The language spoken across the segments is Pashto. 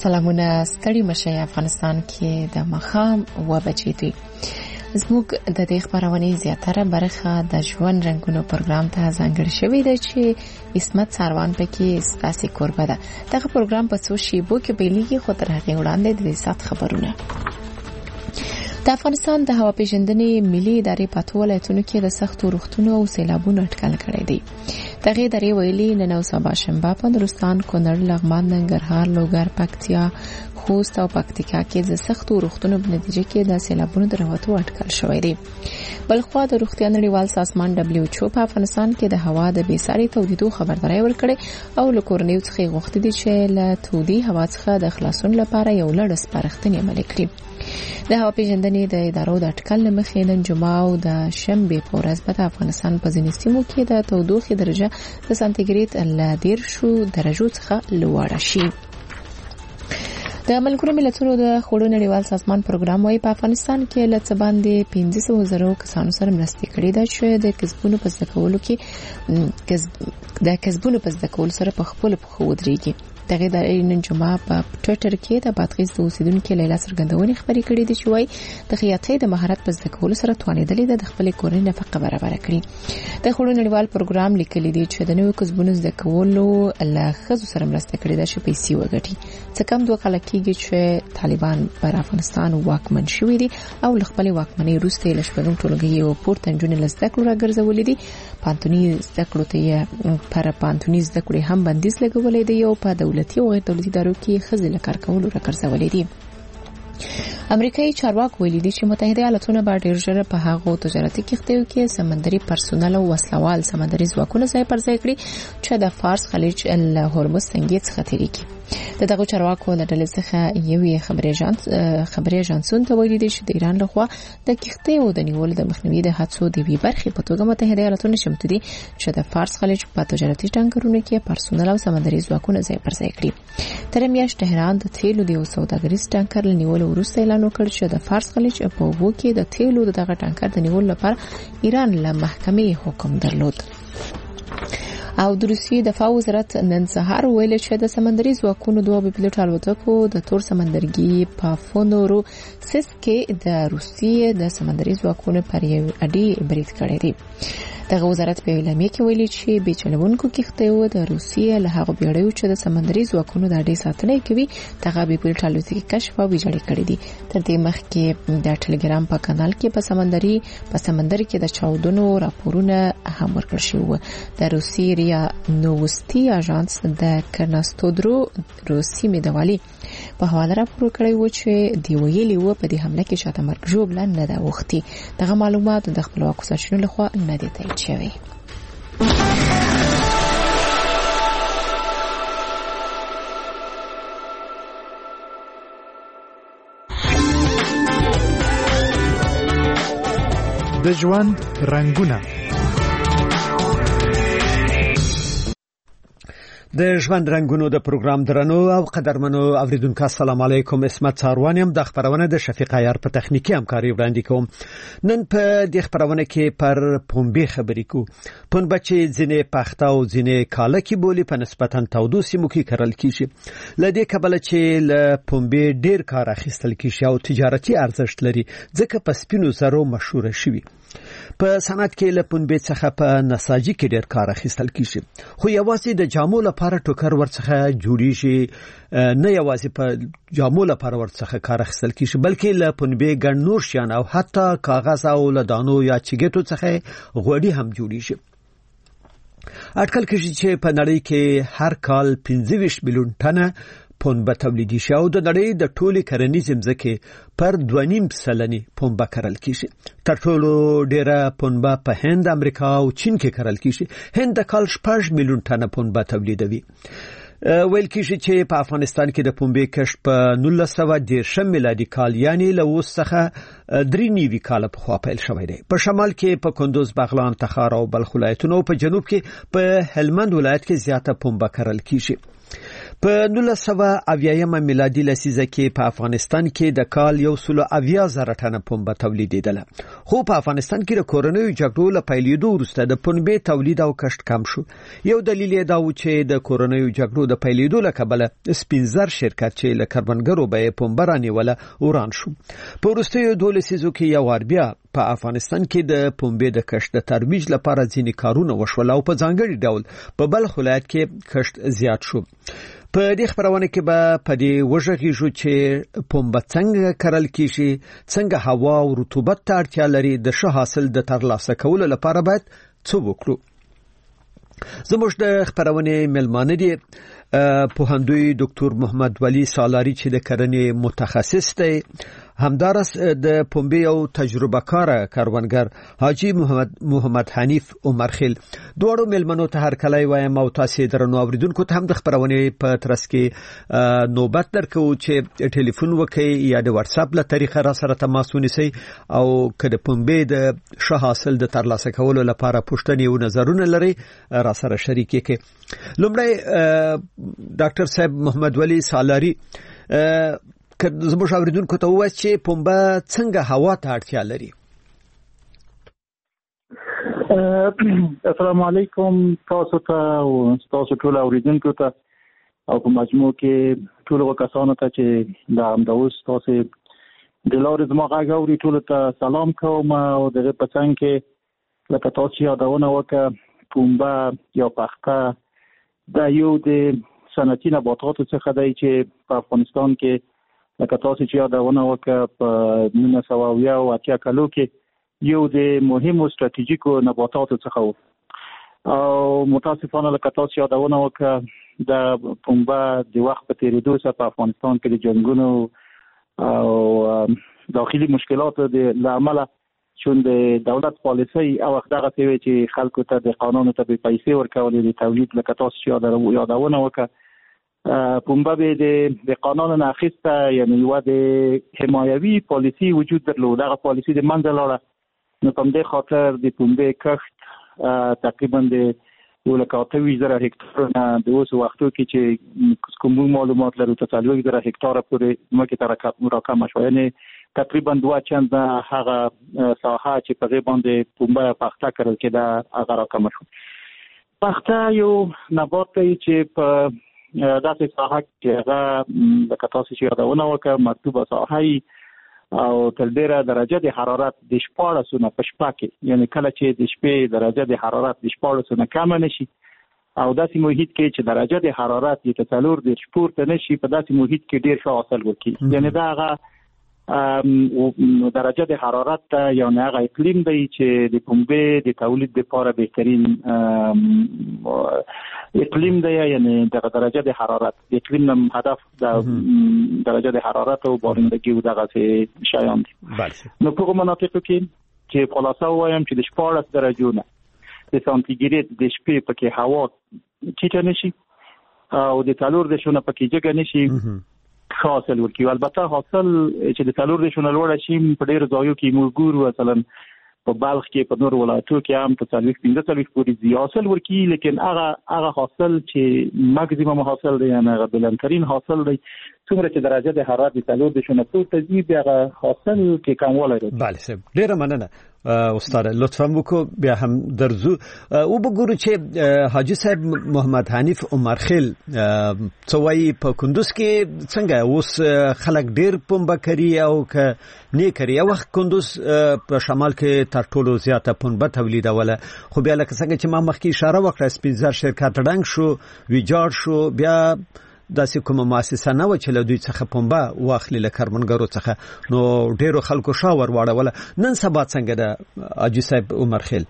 سلامونه ستړي مشه افغانستان کې د مخام و بچی دی زموږ د دې خبرونه زیاتره برخه د ژوند رنگونو پروګرام ته ځانګړې شوې ده چې اسمت ساروان پکې ستاسو قربه ده دغه پروګرام په څو شیبو کې بیلیږي خو تر هغه وړاندې د سات خبرونه د افغانستان د هوا پیژندنې ملي ادارې په ټولو ولایتونو کې د سختو روغتونو او سیلابونو اټکل کړی دی دغه ادارې ویلي نن او سبا شنبه په نورستان کونړ لغمان ننګرهار لوګر پکتیا خوست او پکتیکا کې د سختو روغتونو په نتیجه کې د سیلابونو دروازو اټکل شوی دی بلخوا د روغتیا نړیوال سازمان WHO په افغانستان کې د هوا د بیساري تودیدو خبرداري ورکړي او لکورنیو څخه غوښتي دي چې له تودي هوا څخه د خلاصون لپاره یو لړ سپارښتنې عملي کړي د هوا پیژندنې د ادارو د اټکل مخې نن جمعه او د شنبه په ورځ په افغانستان په ځینې سیمو کې د تودوخې درجه د سانتیګریډ له 10 درجو څخه لوړه شي د ملګرو ملتونو د خوړو نړیوال سازمان پروګرام وايي په افغانستان کې له څه باندې 15,000 کسانو سره مرسته کړې ده چې د کسبونو په ذکرولو کې سره په خپل پخو ودرېږي دغه د نن جمعه په ټوئیټر کې د بادغیس د اوسیدونکو لیلا سرګندونې خبرې کړې دي چې وايي د خیاطۍ د مهارت په زده کولو سره توانېدلې ده د خپل کورنۍ نفقه برابر کړي د خوړو نړیوال پروګرام لیکلي دي چې د نوو کسبونو زده کولو له خزو سره مرسته کړې ده چې پیسې وګټي څه کم دوه کال کېږي چې طالبان پر افغانستان واکمن شوي دي او له خپل واکمنۍ وروسته له شپږم ټولګي او پورته نجونې له زده کړو راګرځولې دي پانتوني زده کړو ته پر پانتوني زده کړې هم بندیز لګولې دي او په دولتي او غیر دولتي ادارو کې خزې له کار کولو راګرځولې دي امریکایي چارواکو ویلي دي چې متحده ایالاتونه به ډېر ژر په هغو تجارتي کښتیو کې سمندري پرسونل او وسلوال سمندري ځواکونه ځای پر ځای کړي چې د فارس خلیج له هورمز تنګي څخه تیریږي دغه چارواکو د ډلې څخه یوې خبري اژانسون ته ویلي دي چې د ایران لخوا د کښتیو د نیولو د مخنیوي د هڅو د وی برخې په توګه متحده ایالاتونه شمته دي چې د فارس خلیج په تجارتي ټانکرونو کې پرسونل او سمندري ځواکونه ځای پر ځای کړي تر میاشتې تهران د تیلو د یو سوداګریز ټانکر نیولو وروسته اعلان وکړ چې د فارس خلیج په اوبو کې د تیلو دغه ټانکر د نیولو لپاره ایران له محکمې حکم درلود او د روسیې دفاع وزارت نن سهار ویل چې د سمندري ځواکونو دوه بېپیلوټ الوتکو د تور سمندرګي په فونورو سیس کې د روسیې د سمندري ځواکونو پر یو اډي برید کړی دی دغه وزارت په اعلامیه کې ویلي چې بیچلونکو کښتیو د روسیې له هغه بیړیو چې د سمندري ځواکونو د اډي ساتنه کوي دغه بېپیلوټ الوتکې کشف او ویجاړې کړې دي تر دې مخکې د ټلګرام په کانال کې په سمندر کې د چاودنو راپورونه هم ورکړل شوی د روسیې ریا نووستي اژانس د کرناستودرو روسي مدوالي په حواله راپور کړی و چې دی ویلي و په دې حمله کې شاته مرګ ژوبله نه ده وختي دغه معلومات د خپلواکو سرچینو لخوا نه دي تایید شوي د ژوند رنگونه د ژوند رنگونو د پروګرام درنو او قدرمنو اوریدونکو السلام علیکم اسمت ساروان يم د خبرونه د شفیق عیار په تخنیکی همکاري وړاندې کوم نن په دې خبرونه کې پر پنبه خبرې کو پنبه چې ځینې پخته او ځینې کاله کې بولی په نسبتا تودو سیمو کې کرل کیږي لدې کبل چې ل پنبه ډیر کار اخیستل کیږي او تجارتي ارزښت لري ځکه په سپینو زرو مشهور شوی په صنعت کې له پنبه څخه په نساجي کې ډیر کار اخیستل کیږي خو یوازې د جامو لپاره ټوکر ورڅخه جوړیږي نه یوازې په جامو لپاره ورڅخه کار اخیستل کیږي بلکې له پنبه ګڼ نور شیان او حتی کاغذ او لدانو یا چګټو څخه غوړي هم جوړیږي اټکل کیږي چې په نړۍ کې هر کال 25 میلیون ټنه پنبه تولیدي شي او د نړۍ د ټولي کرنیزې ځمکې پر 2.5% پنبه کرل کیږي تر ټولو ډیره پنبه په هند امریکا او چین کې کرل کیږي هند د کال 6 میلیون ټنه پنبه تولیدوي ویل کیږي چې په افغانستان کې د پنبه کښت په 1910 میلادي کال یعنی له اوس څخه 3 کال په خوا پیل شوی دی په شمال کې په کندوز بغلان تخار او بلخ ولایتونو په جنوب کې په هلمند ولایت کې زیاته پنبه کرل کیږي په 1980 میلادي لسیزه کې په افغانستان کې د کال 1.8 ټنه پنبه تولیدېدله، خو په افغانستان کې د کورنیو جګړو له پیلېدو وروسته د پنبې تولید او کښت کم شو. یو دلیل یې دا و چې د کورنیو جګړو د پیلېدو له کبله سپینزر شرکت چې له کروندګرو به پنبه رانیوله وران شو. په وروستیو 2 لسیزو کې یو وار بیا په افغانستان کې د پنبې د کښت د ترویج لپاره ځینې کارونه وشول او په ځانګړي ډول په بلخ ولایت کې کښت زیات شو. په دې خبرونه کې به په دې وژغېږو چې پنبه څنګه کرل کیږي، څنګه هوا او رطوبت ته اړتیا لري، د ښه حاصل د ترلاسه کولو لپاره باید څه وکړو. زموږ د خبرونه ملمانه دي پوهندوی ډاکټر محمد ولی سالاری چې د کرنې متخصص دی، همدارس د پنبې او تجربه کار کاروانګر حاجی محمد حنیف عمرخیل. دوړو ملمنو ته هر کله وایم او تاسو درنو اوریدونکو ته هم د خبرونه په ترڅ کې نوبت درکو چې ټلیفون وکړي یا د واتس اپ له طریقه را سره تماس ونیسي او کله پنبې د ښه حاصل د ترلاسه کولو لپاره پوښتنې او نظرونه لري را سره شریک کړي. لومړی ډاکټر صاحب محمد ولی سالاری زموږ اوریدونکو ته ووایي چې پنبه څنګه هوا ته اړتیا لري. السلام علیکم تاسو ته او تاسو ټول اوریدونکو ته او په مجموع کې ټول کسانو ته چې د همداوس تاسو د لارې زما غږ اوري ټول ته سلام کوم او دغه په څنګ کې لکه تاسو یادونه وکړه پنبه یا پخته دا یو د صنعتي نباتاتو څخه دی چې په افغانستان کې لکه تاسو چې یادونه وکړه په 1980 کالو کې یو د مهمو ستراتیژیکو نباتاتو څخه و او متاسفانه لکه تاسو یادونه وکړه د پنبه د وخت په تیریدو سره په افغانستان کې د جنگونو او داخلي مشکلاتو د عمله چون د دولت پالیسي او دغه څه چې خلکو ته د قانون ته به پیسې ورکولې د تولید لکه تاسو یادونه وکړه پنبه به د قانون نه اخیسته، یعنی یو د حمایوي پالیسي وجود درلود. دغه پالیسي د منځه لاړه، نو په دې خاطر د پنبه کښت تقریبا د 1.8 هکتار نه د اوس وختو کې چې کوم معلومات لرو ته 4 هکتار پورې مکه تر راکم شو، یعنی تقریبا 2 چند هغه ساحه چې په غیبان د پنبه پخته کړل کې دا هغه راکم شو. پخته یو نبات دی چې په داسې ساحه کې هغه لکه تاسو چې یادونه وکړه مکتوبه ساحه او تل ډیره درجه د حرارت د 14 نه په شپه کې، یعنی کله چې د شپې درجه د حرارت د 14 نه کم نشي او داسې محیط کې چې درجه د حرارت د 4 د پورته نشي، په داسې محیط کې ډیر ښه حاصل ورکړي. یعنی دا هغه درجه د حرارت یو نه هغه اقلیم دی چې د پنبه د تولید لپاره بهترین اقلیم دی، یعنی د درجه د حرارت د اقلیم نم هدف د درجه د حرارت او بارندگی او دغه شیان دي. نو په مناطقو کې چې خلاصه وایم چې د 14 درجو نه د سانتیګریډ د شپې پکې هوا ټیټه نشي او د 4 د شونه پکې جګه نشي حاصل ورکړي. البته حاصل چې د 4 د شونه لوړ شي په ډیر ځایو کې موږ ګورو، مثلا په بلخ کې په نور ولایتو کې هم په 45 پورې زیات حاصل ورکړي، لیکن هغه حاصل چې ماکسیمم حاصل دی نه هغه بلندترین حاصل دی څومره چې درجه د حرارت د 4 د شونه پورته ځي بیا حاصل کې کموالی راځي. بله صاحب ډیره مننه استاد، لطفا وکړو بیا هم درځو او وګورو چې حاجی صاحب محمد حنیف عمرخیل څه وایي په کندوز کې څنګه اوس خلک ډیر پنبه کوي او که نه کوي. یو وخت کندوز په شمال کې تر ټولو زیاته پنبه تولیدوله، خو بیا لکه څنګه چې ما مخکې اشاره وکړه سپینزر شرکت ړنګ شو ویجاړ شو، بیا داسې کومه مؤسسه نه و چې له دوی څخه پنبه واخلي له کارمنګرو څخه، نو ډیرو خلکو شاور واړوله. نن سبا څنګه ده حاجی صاحب عمرخیل؟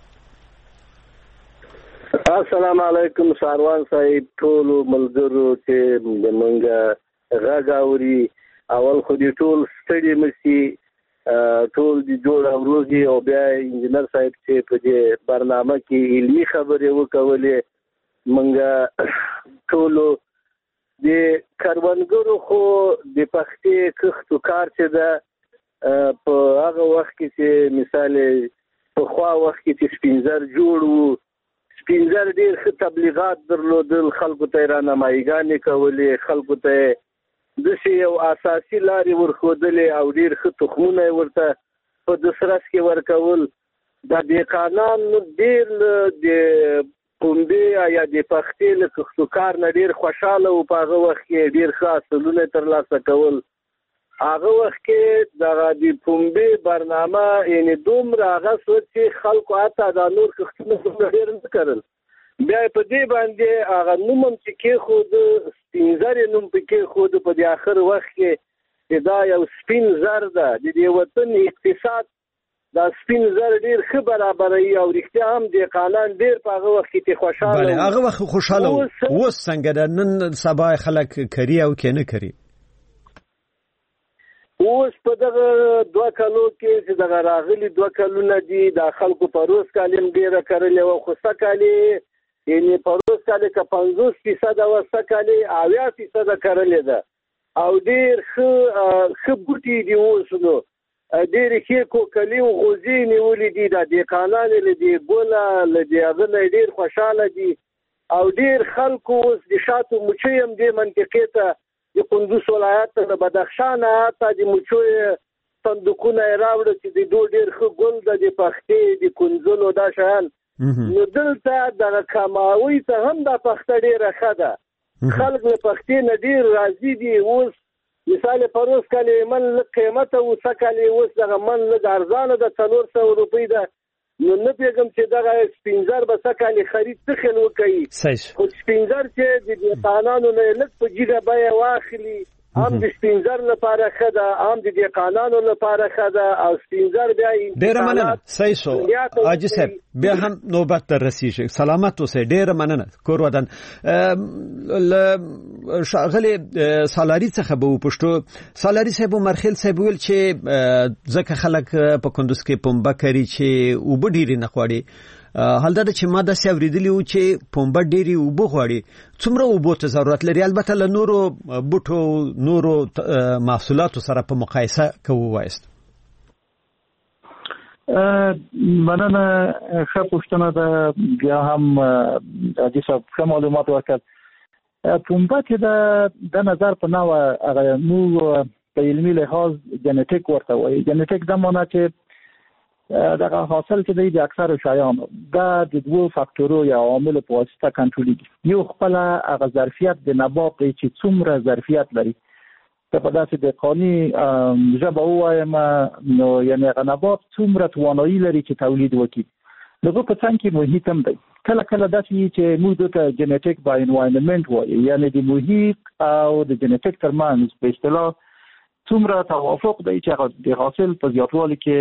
السلام علیکم ساروان صاحب، ټول ملګرو چې موږ غږ اوري اول خو دې ټول ستړي مشي، ټول دې جوړ اوروزي او بیا انجنیر صاحب چې په دې برنامه کې علمي خبرې وکولې، موږ ټول د کروندګرو خو د پختې کښتو کار چې ده په هغه وخت کې چې مثال په خوا وخت کې چې سپینزر جوړ وو، سپینزر ډیر ښه تبلیغات درلودل، خلکو ته راهنمایګانې کولې، خلکو ته داسې یو اساسي لارې ورښودلې او ډیر ښه تخمونه ورته په دسرس کې ورکول. د دهقانان ډیر د پنبې یا د پختې له کښتو کار نه ډیر خوشحاله و. په هغه وخت کې ډیر ښه حاصلونه ترلاسه کول. هغه وخت کې دغه د پنبې برنامه یعنې دومره هغه شو چې خلکو حتی دا نور کښتونه دومره ډېر نه کرل. بیا یې په دې باندې هغه نوم هم چې کېښوده، سپین زر یې نوم پې کېښوده په دې آخر وخت کې چې دا یو سپین زر ده. د دې وطن اقتصاد دا سپین زر ډېر ښه برابروي او رښتیا هم دهقانان ډېر په هغه وخت کې خوشحاله بله هغه وخت خوشحاله و. اوس څنګه ده؟ نن سبا خلک کري او که نه کري؟ اوس په دغه 2 کالو کې چې دغه راغلي 2 کلونه دي، دا خلکو په روز کالي هم ډېره کرلې وه، خو سږ کالي یعنې په روز کالي که 50% وه، سږ کالي 80% کرلې ده او ډېر ښه بوټي دي. اوس نو ډېرې ښې کوکلي او غوزې نیولې دي. دا دهقانان یې له دې ګله له دې هغه نه ډېر خوشحاله دي او ډېر خلکو اوس د شاتو مچۍ هم دې منطقې ته د کندوز ولایت ته د بدخشان حتی د مچو صندوقونه یې راوړه چې د دوی ډېر ښه ګل ده د پختې د کنځلو دا شیان. نو دلته دغه کماوي ته هم دا پخته ډېره ښه ده. خلک له پختې نه ډېر راضي دي. اوس مثال په روز کالي من لږ قیمته و، څه کالي اوس دغه من لږ ارزانه ده، 400 روپۍ ده. نو نه پوهېږم چې دغه سپینزر به څه کالي خرید څه خیل وکوي. خو سپینزر چې د دهقانانو نه یې لږ په جګه بیه واخلي، هم د سپینزر لپاره ښه ده، هم د دهقانانو لپاره ښه ده او سپینزر بیا ډېره مننه. صحیح شو حاجي صاحب، بیا هم نوبت ته رسیږي. سلامت اوسئ. ډېره مننه. کور ودان ښاغلي سالاري څخه به وپوښتو. سالاري صاحب عمر خیل صاحب ویل چې ځکه خلک په کندوز کې پنبه کري چې اوبه ډېرې نه غواړي. حال دا چې ما داسې اورېدلي وو چې پنبه ډېرې اوبه غواړي. څومره اوبو ته ضرورت لري؟ البته له نورو بوټو نورو محصولاتو سره په مقایسه که ووایست. مننه، ښه پوښتنه ده. بیا هم حاجي صاحب ښه معلومات ورکړل. پنبه چې د نظر په نوع هغه موږ په علمي لحاظ جنټیک ورته وایي. جنټیک دا معنی چې دغه حاصل چې دی د اکثرو شیانو دا د 2 فاکتورو یا عواملو په واسطه کنټرولېږي. یو خپله هغه ظرفیت د نبات دی چې څومره ظرفیت لري. که په داسې دهقاني ژبه ووایم نو یعنې هغه نبات څومره توانایي لري چې تولید وکړي. د هغه په څنګ کې محیط هم دی. کله کله داسې وي چې موږ دته جنټیک با انوایرنمنټ وایو، یعنې د محیط او د جنټیک ترمنځ په اصطلاح څومره توافق دی چې هغه د حاصل په زیاتوالي کې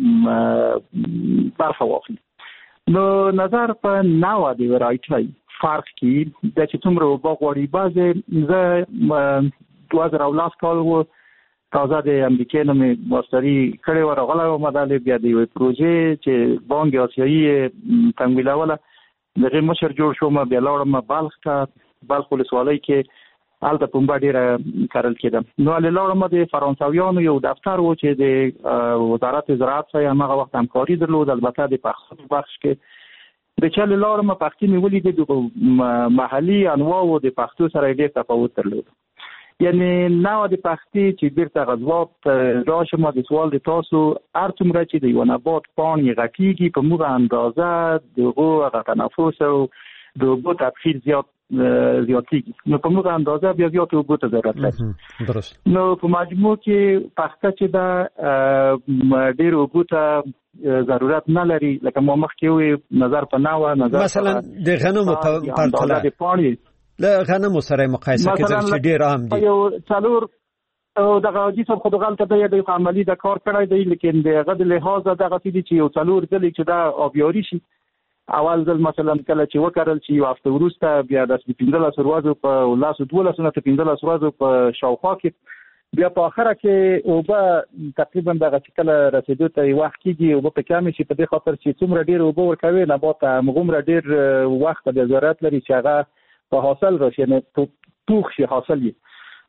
برخه واخلي. نو نظر په نوع د ورایټۍ فرق کې د چې څومره اوبه غواړي. بعضې زه 2010 کال و تازه د امریکې نه مې ماستري کړې وه، راغلی وم دلې. بیا د یوې پروژې چې بانک آسیایي تمویلوله د هغې مشر جوړ شوم. بیا لاړم بلخ ته، بلخ ولسوالۍ کې هلته پنبه ډېره کرل کېده. نو هلې لاړم د فرانسویانو یو دفتر و چې د وزارت زراعت سره هماغه وخت همکاري درلود. البته د پښتو بخش کې د چا لاړم پښتو مې ولیدې د محلي انواعو د پښتو سره ډېر تفاوت درلود. یعنی نوع د پختې چې بیرته غځواب راشم د سوال د تاسو هر څومره چې د یو نبات پاڼې غټیږي په موږ اندازه دغه هغه تنفس او د اوبو تبخیر زیاتیږي. نو په موږ اندازه بیا زیات اوبو ته ضرورت لري. درست. نو په مجموع کې پخته چې دا ډېر اوبو ته ضرورت نه لري. لکه ما مخکې وې نظر په نوع نظر مثلا د غنمو په پرتله د پاڼې له غنمو سره مقایسه کېدل چې ډېر عام دي. یو څلور او دغه حاجي صاحب خو دغه ته د عملی د کار کړی دی، لیکن دغه د لحاظ دغه چې یو څلور ځلې چې دا آبیاري شي. اول ځل مثلا کله چې وکړل چې یو هفته وروسته بیا د 15 ورځو په 12 نه 15 ورځو په شاوخوا کې بیا په اخره کې اوبه تقریبا دغه چې کله رسیدو ته یو وخت کېږي اوبه په کمې شي، په دې خاطر چې څومره ډېر اوبه ورکوي نبات همغومره ډېر وخت د ضرورت لري چې هغه په حاصل راشي، نه توخ شي حاصل وي.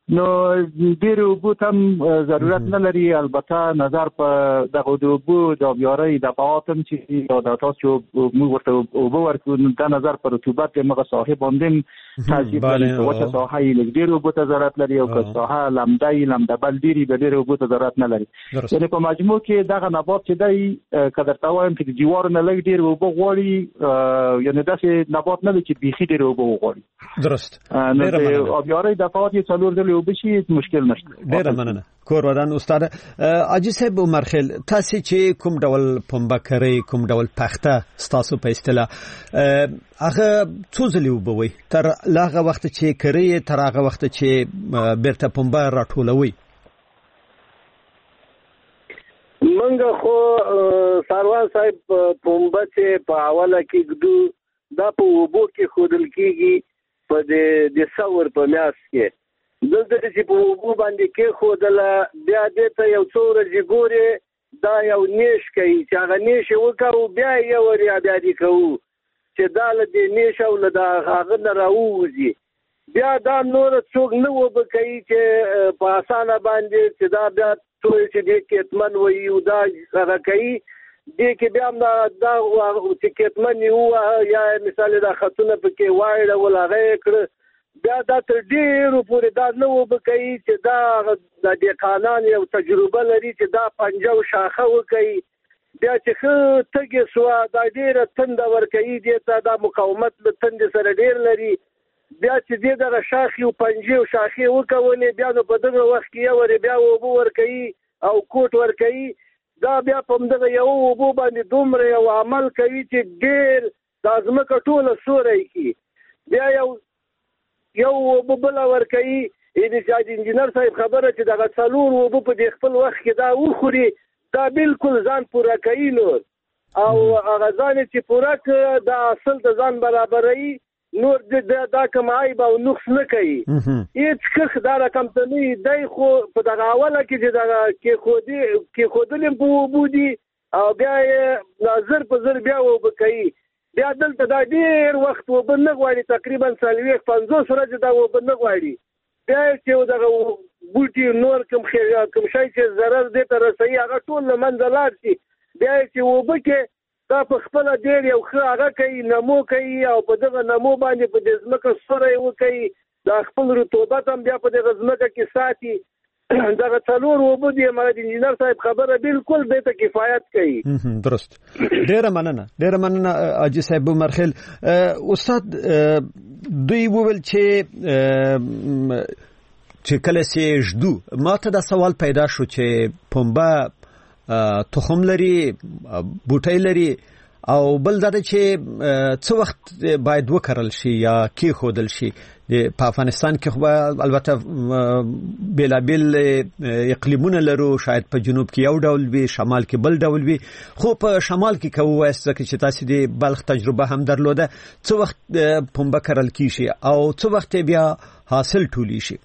نو ډېر اوبو هم ضرورت نه لري. البته نظر په دغه د اوبو د آبیارۍ د دفعاتم چې د تاسو موږ ورته اوبو ورکو د نظر پر رطوبت مغه صاحب باندې تاثیر لري. وچه ساحه یې ډېر اوبو ته ضرورت لري او که ساحه لمده بل ډېر اوبو ته ضرورت نه لري. یعنې په مجموع کې دغه نبات چې دی که درته وایم چې د جوارو نه لږ ډېر اوبه غواړي، یعنې داسې نبات نه دی چې بیخي ډېر اوبه وغواړي. درست. نو د آبیارۍ دفعات یې څلور ځلې اوبه شي مشکل نشته. ډېره مننه کور ودان استاد حاجي صاحب عمرخیل. تاسو چې کوم ډول پنبه کرئ، کوم ډول پخته ستاسو په اصطلاح هغه څو ځلې وبوي تر هغه وخت چې کرئ تر هغه وخت چې بیرته پنبه راټولوي؟ منګه خو ساروان صاحب پنبه چې په اوله کې ګدو دا په اوبو کې خودل کیږي په د ثور په میاس کې. دلته چې په اوبو باندې کې خودله بیا دې ته یو څو ورځې ګورې دا یو نیش کوي چې هغه نیش وکړو بیا یو وریا بیا دې کوو چې دا له دې نیش او له د هغه نه راووځي. بیا دا نور څوک نه وبه کوي چې په اسانه باندې چې دا بیا ټول چې دې کېتمن وایي او دا هغه کوي دې کې بیا هم دا چې کېتمن یو یا مثال دا خطونه پکې واړول هغه کړ بیا دا تر ډېرو پورې دا نه وبه کوي چې دا د دهقانان یو تجربه لري چې دا پنجه او شاخه وکوي. بیا چې ښه تږې سوه دا ډېره تنده ورکوي دې ته دا مقاومت له تندې سره ډېر لري. بیا چې دې دغه شاخې او پنجې او شاخې وکولې بیا نو په دغه وخت کې یو ورې بیا اوبه ورکوي او کوټ ورکوي. دا بیا په همدغه یو اوبو باندې دومره یو عمل کوي چې ډېر دا ځمکه ټوله سوری کړي. بیا یو اوبه بله ورکوي. د انجینر صاحب خبره چې دغه څلور اوبه په دې خپل وخت کې دا وخوري دا بالکل ځان پوره کوي نور او هغه ځان چې پوره کړه دا اصل د ځان برابروي نور دا کوم عیب او نقص نه کوي. هېڅ کښ دا رقم ته نه وي. دی خو په دغه اوله کې چې دغه کېښودل هم په اوبو دي او بیا یې زر په زر بیا اوبه کوي. بیا دلته دا ډېر وخت اوبه نه غواړي تقریبا 40-50 ورځې دا اوبه نه غواړي. بیا چې دغه بوټي نور کوم شی چې ضرر دې ته رسوي هغه ټول له منځه لاړ شي. بیا چې اوبه کې دا په خپله ډېر یو ښه هغه کوي نمو کوي او په دغه نمو باندې په دې ځمکه سوری وکوي. دا خپل رطوبت هم بیا په دغه ځمکه کې ساتي. دغه څلور اوبه دي د انجینر صاحب خبره بالکل دې ته کفایت کوي. درست. ډېره مننه حاجي صاحب عمرخیل. استاد دوی وویل چې کله چې ژدو ما ته دا سوال پیدا شو چې پنبه تخم لري بوټی لري او بل دا چې څه وخت باید وکرل شي یا کېښودل شي. په افغانستان کې خو البته بیلابیل اقلیمونه لرو، شاید په جنوب کې یو ډول وي، شمال کې بل ډول وي، خو په شمال کې که ووایاست چې تاسو د بلخ تجربه هم درلوده څه وخت پنبه کرل کیږي او څه وخت بیا حاصل ټولی شي؟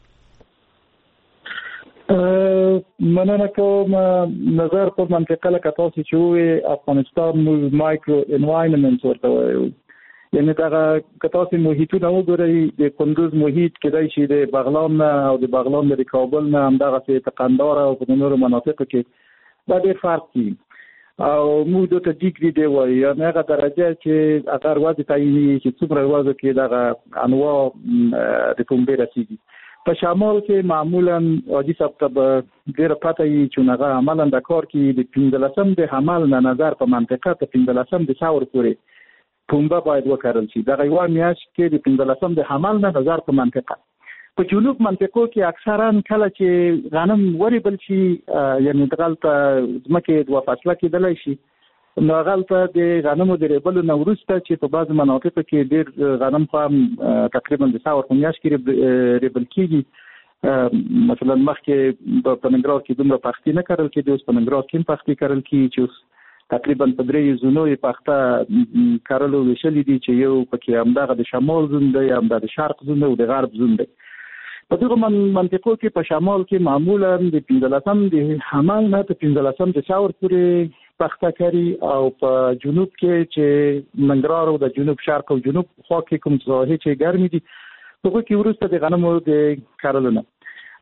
مننه کوم. نظر په منطقه لکه تاسو چې وې افغانستان موږ مایکرو انوایرنمنت ورته وایو. یعنې دغه که تاسو محیطونه وګورئ د کندوز محیط کېدای شي د بغلان نه او د بغلان د کابل نه همدغسې په قندهار او په نورو مناطقو کې دا ډېر فرق دي او موږ دته ډیګري دی وایو. یعنې هغه درجه چې هغه ورځې تعیني چې څومره ورځو کې دغه انواع د پنبې رسېږي. په شمال کې معمولا حاجي صاحب ته به ډېره پته وي چې هغه عملا د کار کې د 15 د حمل نه نظر په منطقه ته 15 د ثور پورې پنبه باید وکرل شي. دغه یوه میاشت کې د 15 د حمل نه نظر په منطقه. په جنوب منطقو کې اکثرا کله چې غنم وریبل شي یعنې دغلته ځمکې دوه فصله کېدلی شي نو هغلته د غنمو د ریبلو نه وروسته چې په بعضو مناطقو کې ډېر غنم خو هم تقریبا د ثور په میاشت کې ریبل کېږي. مثلا مخکې په ننګرهار کې دومره پختې نه کرل کېدې، اوس په ننګرهار کې هم پختې کرل کېږي چې اوس تقریبا په 3 زونو یې پخته کرلو ویشلي دي چې یو پکې همدغه د شمال زون دی، همدغه د شرق زون دی او د غرب زون دی. په دغه منطقو کې په شمال کې معمولا د 15 د حمل نه تر 15 د ثور پورې پخته کوي او په جنوب کې چې ننګرهار او د جنوب شرق او جنوب خوا کې کوم ساحې چې ګرمې دي هغه کې وروسته د غنمو د کرلو نه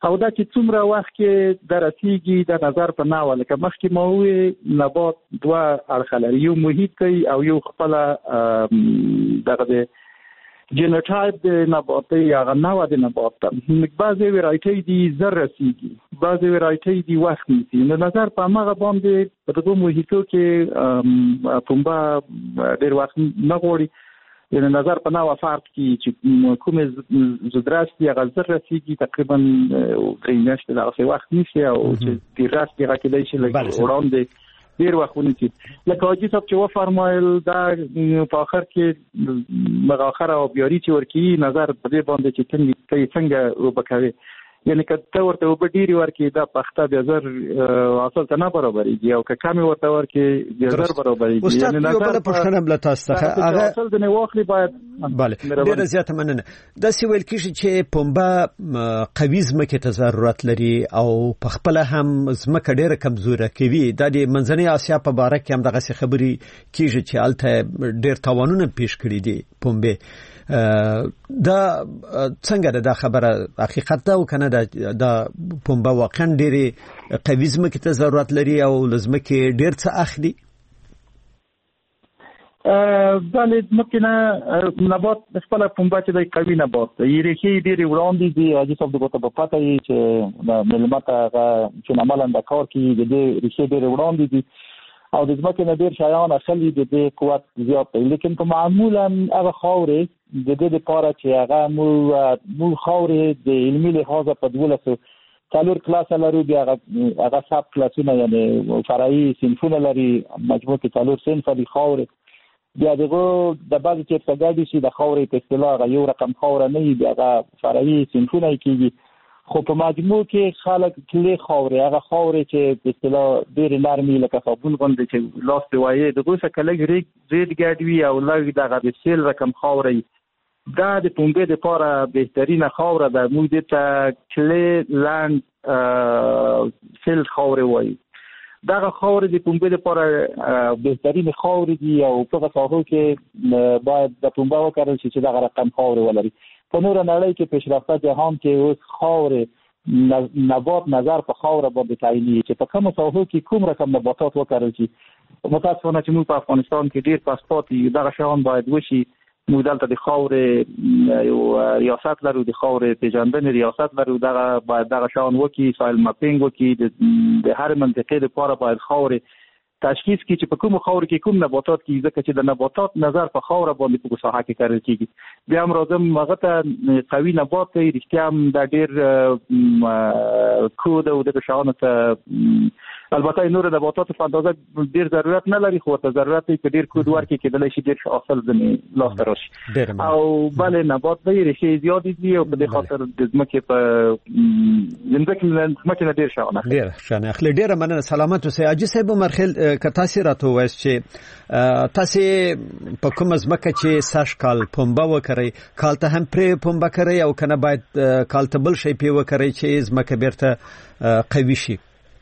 او دا چې څومره وخت کې د رسیږي د نظر په ناوه لکه مخکې ما وې نبات دوه اړخ لري، یو محیط او یو خپل دغه د جنټایپ د نبات یا نوع د نبات. بعضې ورایټي دي زر رسیږي، بعضې ورایټي دي وخت نیسي. نو نظر په هغه باندې په دغه محیطو کې پنبه ډېر وخت نه غواړي. یعنی نظر په نوع فرق کې چې کومې زدراست دي هغه زر رسیږي تقریبا 3 میاشتې دغسې وخت نیسي، او چې تیراست هغه کېدای شي لږ وړاندې ډیر وخت ونیسي. لکه حاجي صاحب چې وفرمایل دا په آخر کې مغاخره او بیاري چې ورکوي نظر په دې باندې چې څنګه وبکوي. یعنی که ته ورته اوبه ډېرې ورکړې دا پخته بیا زر حاصل ته نه برابرېږي، او که کمې ورته ورکړې بیا زر برابرېږي. استاد یو بله پوښتنه هم له تاسو څخه هغه حاصل ځینې واخلي باید. بله ډېره زیاته مننه. داسې ویل کېږي چې پنبه قوي ځمکې ته ضرورت لري او په خپله هم ځمکه ډېره کمزوره کوي. دا د منځنۍ اسیا په باره کې هم دغسې خبرې کېږي چې هلته ډېر تاوانونه پیښ کړي دي پنبې. دا څنګه ده دا خبره حقیقت ده او کنه دا پنبه واقعا ډېرې قوي ځمکې ته ضرورت لري او له ځمکې ډېر څه اخلي؟ بله ځمکې نه نبات خپله پنبه چې دی قوي نبات دی، ریښې ډېرې وړاندې دي. حاجي صاحب دغه ته په پته یي چې د مېلمه ته هغه چې عملاً د کار کوي د دې ریښې ډېرې وړاندې دي او د ځمکې نه ډېر شیان اخلي، د دې قوت زیات دی. لیکن په معمولا هغه خاورې د دې لپاره چې هغه مو خاورې د علمي لحاظه په 12 کلاس لري، بیا هغه سب کلاسونه یعنی فرعي صنفونه لري، مجموع کې 4 صنف دي خاورې. بیا دغه د بعض چې په ګډي شي د خاورې په اصطلاح یو رقم خاور نه وي، بیا هغه فرعي صنفونه کېږي. خو په مجموع کې خلک کلی خاورې هغه خاورې چې په اصطلاح ډېرې نرمي لکه صابون غوندې چې لاس پرې وایې دغه څخه لږ ریډ ګډ وي او لږ دغه د سیل رقم خاورې. دا د پنبې دپاره بهترینه خاوره ده. موږ دې ته کلی لنډ سیل خاورې وایي. دغه خاورې د پنبې دپاره بهترینې خاورې دي او په هغه ساحو کې باید د پنبه وکرل شي چې دغه رقم خاورې ولري. په نور نړۍ کې پیشرفته جهان کې اوس خاورې نبات نظر په خاوره باندې تعیني چې په کومو ساحو کې کوم رقم نباتات وکرل شي. متاسفانه چې موږ په افغانستان کې ډېر پاسپات دي، دغه شیان باید وشي. موږ دلته د خاورې یو ریاست لرو، د خاورې پیژندنې ریاست لرو، دغه باید دغه شیان وکړي، سایل ماپینګ وکړي، د هر منطقې لپاره باید خاورې تشخیص کړي چې په کوم خاور کې کوم نباتات کیږي، ځکه چې د نباتات نظر په خاوره باندې په ساحه کې کارل کیږي. بیا هم راځم هغه ته قوي نبات دی، رښتیا هم دا ډېر کود او د شاونه ته البته نور نباتات په اندازه ډېر ضرورت نه لري، خو ته ضرورت یې کډیر کود ورکې کېدلی شي ډېر حاصل ځنې لاس ته راشي. او بله نبات دی ریښې زیاتې دي او په دې خاطر د ځمکې په ځمکې نه ډېر شیان اخلي. ډېر شیان اخلي. ډېره مننه. سلامت اوسئ. حاجي صاحب مرخیل که تاسې راته ووایاست چې تاسې په کومه ځمکه چې سږ کال پنبه وکرئ کال ته هم پرې پنبه کرئ او که نه باید کال ته بل شی پرې وکرئ چې ځمکه بیرته قوي شي؟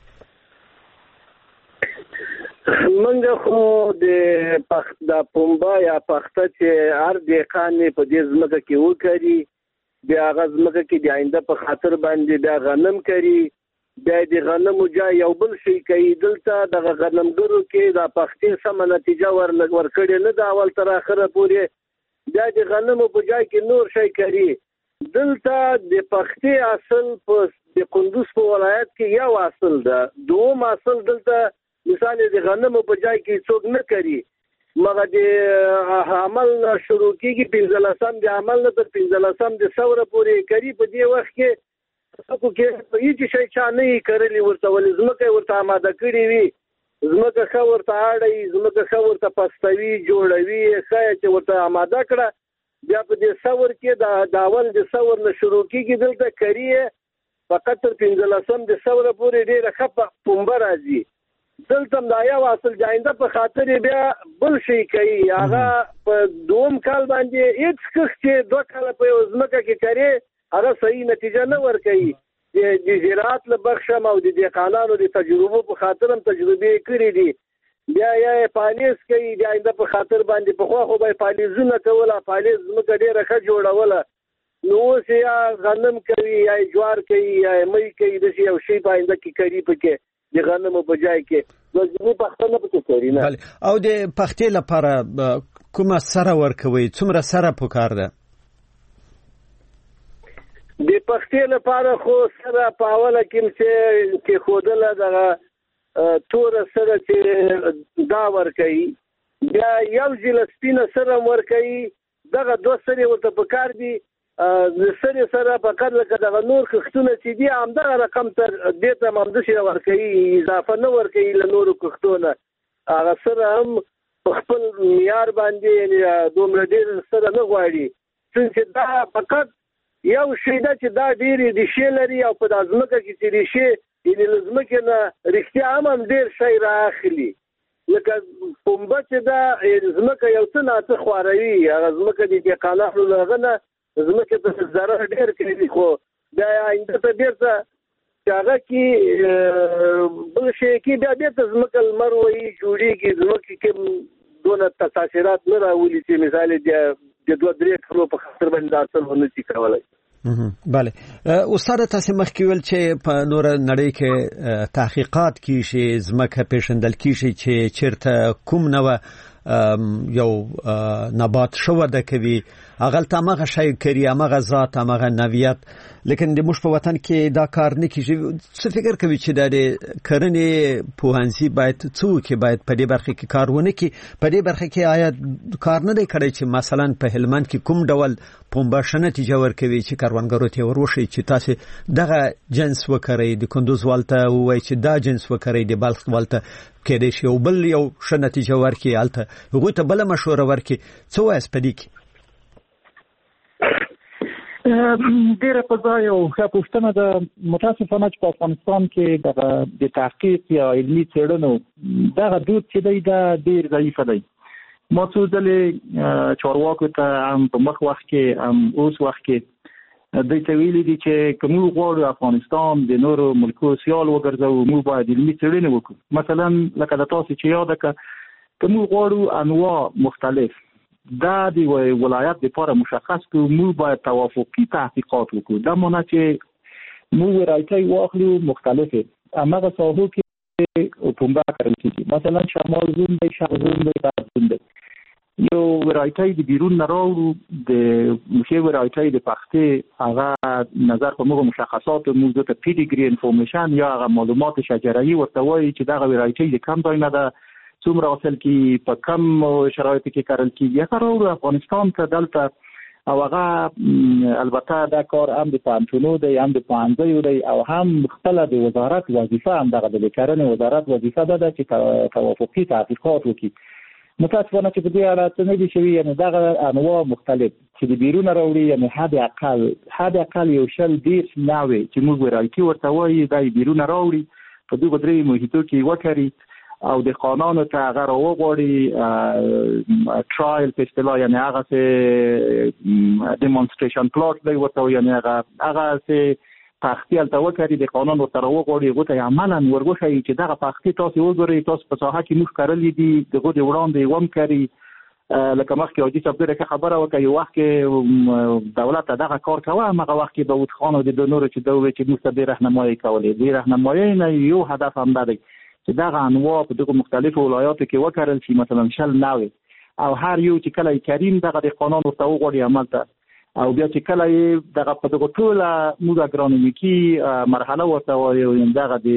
منګه خو د پنبه یا پخته چې هر دهقان په دې ځمکه کې وکري، بیا هغه ځمکه کې د آینده په خاطر باندې بیا غنم کري، بیا د غنمو جای یو بل شي کوي. دلته دغه غنمګرو کې د پختې سمه نتیجه ورکړې نه ده اول تر اخره پورې، بیا د غنمو په جای کې نور شی کوي. دلته د پختې اصل په د کندوز په ولایت کې یو اصل ده، دوم اصل دلته مثال د غنمو په جای کې څوک نه کوي، مګر د عمل شروع کېږي 15 د عمل نه تر 15 د ثوره پورې کوي. په دې وخت کې څوک کې هیڅ شی چا نه کړلی، ورته ولې ځمکه ورته آماده کړې وي، ځمکه ښه ورته اړوي، ځمکه ښه ورته پستوي جوړوي، ښه چې ورته آماده کړه. بیا په دې ثور کې د اول د ثور نه شروع کېږي، دلته کوي فقط تر 15 د ثوره پورې ډېره ښه پنبه راځي. دلته دا یو اصل جاینده په خاطر بیا بل شي کوي، هغه په دوم کال باندې هیڅ کښ چې 2 کال په یو ځمکه کې کوي هغه صحیح نتیجه نه ورکوي. د زراعت له بخشم او د دهقانانو د تجربو په خاطر هم تجربې کړې دي. بیا یې پالیز کوي د آینده په خاطر باندې، پخوا خو به یې پالیزونه کوله، پالیز ځمکه ډېره ښه جوړوله، نو اوس یا غنم کوي یا جوار کوي یا مې کوي د یو شی باندې کې کوي پکې د غنم په ځای کې نو زموږ پښتانه پکې کوي نه. او د پختې لپاره کومه سره ورکوي څومره سره پکار ده؟ د پختې لپاره خو سره په اوله کې خودله دغه تور سره چې دا ورکوي بیا یو ځل سپینه سره ورکوي دغه دوه سره ورته پکار دي د سره سره فقط لکه دغه نور کښتونه چې دي همدغه رقم تر دې ته همدغه شی ورکوي اضافه نه ورکوي له نورو کښتونه هغه سره هم په خپل معیار باندې دومره ډېر سره نه غواړي څنګه دا فقط یو شی ده چې دا ډېرې ریښې لري او په دا ځمکه کې چې ریښې یعنې له ځمکې نه رښتیا هم ډېر شی رااخلي لکه پنبه چې ده ځمکه یو څه ناڅه خواروي هغه ځمکه د دهقانانو له هغه نه ځمکې ته ضرر ډېر کوي خو بیا آینده ته بېرته چې هغه کې بل شی کې بیا بېرته ځمکه لمر وهي جوړېږي ځمکې کې دونه تاثیرات نه راولي چې مثال د 2-3 کلو په خاطر باندې دا اصل ونه شي کولی. بله استاد تاسو مخکې ویل چې په نور نړۍ کې تحقیقات کیږي ځمکه پیژندل کیږي چې چیرته کوم نوع یو نبات شو ده کوي هغه تمغه شی کوي هغه ذات هغه نوعیت لیکن د مش په وطن کې دا کار نه کیږي. څه فکر کوي چې د کرنې پوهنځي باید څوک باید په دې برخه کې کارونه کوي په دې برخه کې آیا کار نه دی کړی چې مثلا په هلمند کې کوم ډول پنبه ښه نتیجه ورکوي چې کاروانګرو ته وروشي چې تاسو دغه جنس وکړئ د کندوز والته وایي چې دا جنس وکړئ د بلخ والته کېدې شي او بل یو ښه نتیجه ورکړي الته هغه ته بل مشوره ورکړي څه وایي سپدیک؟ ډیره په ځای او ښه پوښتنه ده. متاسفانه چې په افغانستان کې د تحقیق یا علمي څېړنو دغه دود چې دی دا ډېر ضعیف دی. ما څو ځلې چارواکو ته هم په مخ وخت کې هم اوس وخت کې دوی ته ویلي دي چې که موږ غواړو افغانستان د نورو ملکو سیال وګرځوو موږ باید علمي څېړنې وکړو. مثلا لکه د تاسو چې یاده که موږ غواړو انواع مختلف دا د ولایت لپاره مشخص کړو موږ باید توافقي تحقیقات وکړو. دا معنی چې موږ ورایتۍ واخلو مختلفې همغه ساحو کې پنبه کرل کېږي مثلا شمال زون دی شرق زون دی غرب زون دی یو ورایتۍ د بیرون نه راوړو د ښې ورایتۍ د پختې هغه نظر په موږ مشخصاتو موږ ته پیډیګري انفورمیشن یا هغه معلومات شجره‌ای ورته وایي چې دغه ورایتۍ د کم ځای نه ده څومره حاصل کی په کم شرایطو کې کرل کېږي هغه راوړو افغانستان ته دلته او هغه البته دا کار هم د پوهنتونو دی هم د پوهنځیو دی او هم خپله د وزارت وظیفه هم دغه د کرنې وزارت وظیفه ده چې توافقي تحقیقات وکړي. متاسفانه چې په دې اړه څه نه دي شوي یعنې دغه انواع مختلف چې د بیرونه راوړي یعنې حد اقل یو 20-30 نوعې چې موږ ورایتي ورته وایي دا یې بیرونه راوړي په دغو درې محیطو کې وکري او د قانونو ته هغه راوغواړي ټرایل په اصطلاح یعنې هغسې ډیمونسټریشن پلاټ دی ورته یعنې هغسې پختې هلته وکړي د قانون ورته راوغواړي هغو ته یې عملا ورګوښیي چې دغه پختې تاسې وګورئ تاسو په ساحه کې موږ کرلي دي دغو د وړاندې وم کري لکه مخکې حاجي صاحب ډېره ښه خبره وکړه یو وخت کې دولت ته دغه کار کوه همغه وخت کې داود خان او د نورو چې ده وویل چې موږ ته دې رهنمایي کولې دې رهنمایۍ نه یو هدف همدا دی چې دغه انواع په دغو مختلفو ولایاتو کې وکرل شي مثلا 20 نوعې او هر یو چې کله یې کریم دغه د قانون ورته وغواړي عمل ته او بیا چې کله یې دغه په دغو ټوله موږ اګرانومیکي مرحله ورته وایو دغه د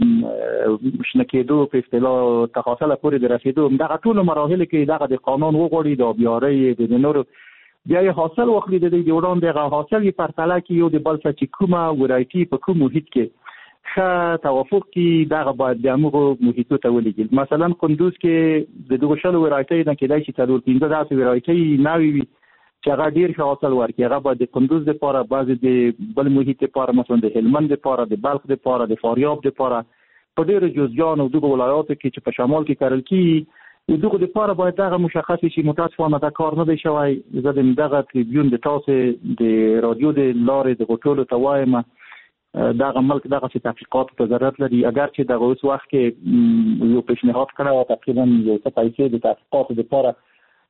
شنه کېدو په اصطلاح تقاصله پورې د رسېدو دغه ټولو مراحلو کې دغه د قانون وغواړي د آبیارۍ د نورو بیا یې حاصل واخلي د دې وړاندې هغه حاصل یې پرتله کړي یو د بل څه چې کومه ورایتي په کوم محیط کې ښه توافق کې دغه باید د همغو محیطو ته ولېږي. مثلا کندوز کې د دغو 20 ورایتۍ نه کېدای شي 4-5 داسې ورایتۍ نوې وي چې هغه ډېر ښه حاصل ورکړي هغه باید د کندوز دپاره بعضې د بل محیط دپاره مثلا د هلمند دپاره د بلخ دپاره د فاریاب دپاره په ډېرو جزیانو دغو ولایاتو کې چې په شمال کې کرل کېږي دغو دپاره باید دغه مشخص شي. متاسفانه دا کار نه دی شوی. زه د دغه تریبیون د تاسې د رادیو د لارې دغو ټولو ته وایم دغه ملک دغه تحقیقات ته ضرورت لري اگر چې دغه اوس وخت کې یو پیشنهاد کړی و تقریبا یو څه پیسې د تحقیقاتو دپاره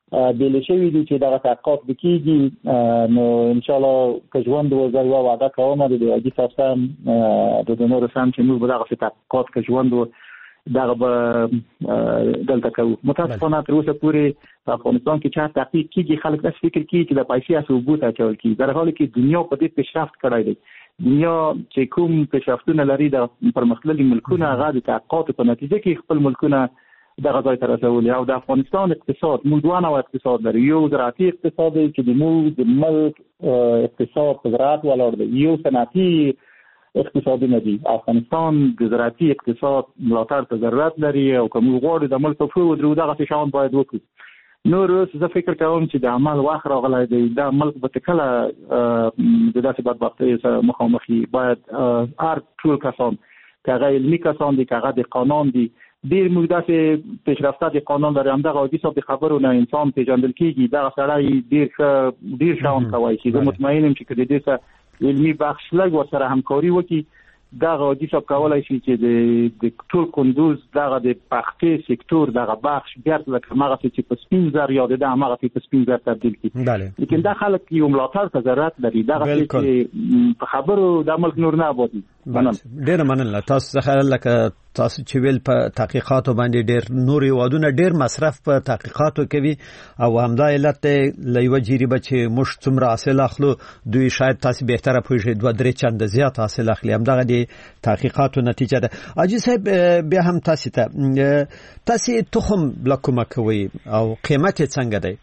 د لشي دي چې دغه تحقیقات وکړي نو ان شاء الله که ژوند وزر او وعده کوم د دې تاسو د نور سم چې موږ به دغه تحقیقات که ژوند دغه دلته کوو. متاسفانه تر اوسه پورې په افغانستان کې چې تحقیق کیږي خلک داسې فکر کوي چې د پیسې اساس وګورئ اچول کیږي، در حالی کې دنیا په دې پیشرفت کړی دی. دنیا چې کوم پیشرفتونه لري د پرمختللي ملکونه هغه د تحقیقات په نتیجه کې خپل ملکونه دغه ځای ته رسولي. او د افغانستان اقتصاد موږ دوه نوع اقتصاد لري، یو زراعتي اقتصاد دی چې د موږ د ملک اقتصاد په زراعت ولاړ دی، یو صنعتي اقتصادي نه دی. افغانستان د زراعتي اقتصاد ملاتړ ته ضرورت لري او کوم غوړي د ملک په فو درو دغه شان باید وکړي. نور زه فکر کوم چې د عمل وخت راغلی دی، دا ملک به کله د داسې بدبختۍ سره مخامخ باید هر ټول کسان که هغه علمي کسان دي که هغه د قانون دي ډیر موږ داسې پیشرفته د قانون لري همدغه عادي صاحب د خبرو نه انسان پیژندل کیږي، دغه سړی ډیر شاون کوي چې زه مطمئنم چې کله دې سره علمي بخش لږ ورسره همکاري وکړي دغه عادي صاحب کولای شي چې د ټول کندوز دغه د پختې سکتور دغه بخش بیرته لکه هغه چې په سپین زر یاد ده هغه په سپین زر تبدیل کړي. لیکن دا خلک یو ملاتړ ته ضرورت لري، دغه چې په خبرو د ملک نور نه آبادي. ډیر مننه تاسو څخه، لکه تاسو چې ویل په تحقیقاتو باندې ډیر نور یوادونه ډیر مصرف په تحقیقاتو کوي او همدا علت لایو جریبه چې مش څومره حاصل اخلو دوی شاید تاسو به تر پوهیږئ 2-3 چند زیات حاصل اخلي، همدغه د تحقیقاتو نتیجه ده. اجي صاحب بیا هم تاسو تخم لکومه کوي او قیمت څنګه دی؟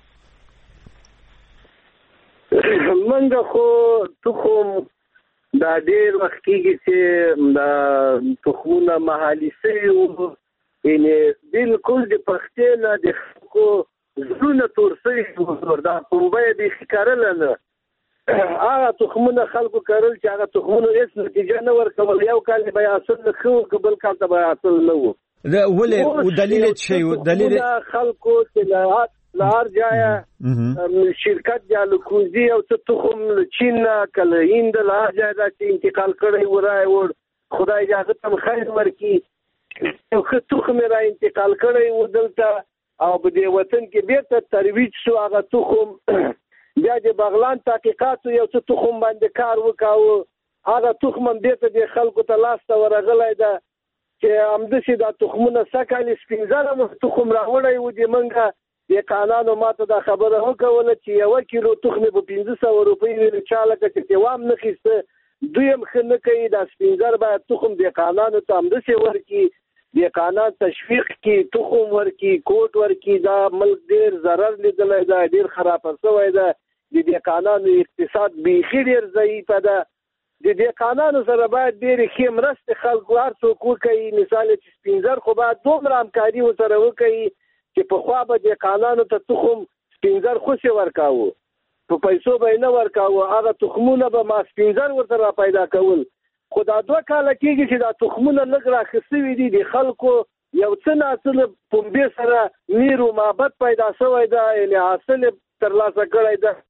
منګه خو تخم دا ډېر وخت کېږي چې دا تخمونه محلي شوي وو، یعنې بلکل د پختې نه د خلکو زړونه تور شوي وو، دا پنبه یې بیخي کرله نه. هغه تخمونه خلکو کرل چې هغه تخمونه هېڅ نتیجه نه ورکول، یو کال به یې حاصل نه ښه و که بل کال ته به یې حاصل نه و. ولې دلیل یې څه شی و؟ دلیل خلکو چې له هر ځایه شرکت یا له کوزي او څه تخم له چین نه که له هند له هر ځای داسې انتقال کړی و رایوړ، خدای اجازه ته خیر ورکړي، یو ښه تخم یې را انتقال کړی و دلته او په دې وطن کې بیرته ترویج شو هغه تخم. بیا د بغلان تحقیقاتو یو څه تخم باندې کار وکاوه، هغه تخم هم بیرته د خلکو ته لاس ته ورغلی ده چې همداسې دا تخمونه سږ کال 15 تخم راوړی و د منګه د قانانو ماته دا خبره وکوله چې 1 کیلو تخم په 500 روپۍ ویل چا لکه چې دوام نه خیسته دویم ښه نه کوي. دا 15 باید تخم د قانانو ته همداسې ورکړي، د قانون تشویق کې تخم ورکړي، کوټ ورکړي. دا ملک ډېر ضرر لیدلی ده، ډېر خرابه شوی ده، د دې قانونو اقتصاد بیخي ډېر ضعیفه ده. د دې قانونو سره باید ډېرې ښې مرستې خلکو هر څوک وکوي، مثال چې 15 خو باید دومره همکاري ورسره وکوي چې پخوا به د قانونو ته تخم 15 خوشې ورکاوه، په پیسو به یې نه ورکاوه، هغه تخمونه به ما 15 ورته را پیدا کول. خو دا 2 کاله کېږي چې دا تخمونه لږ راخیستوي دي، د خلکو یو څه ناڅه پنبې سره میر و محبت پیدا شوی ده، یعنې حاصل یې ترلاسه کړی ده.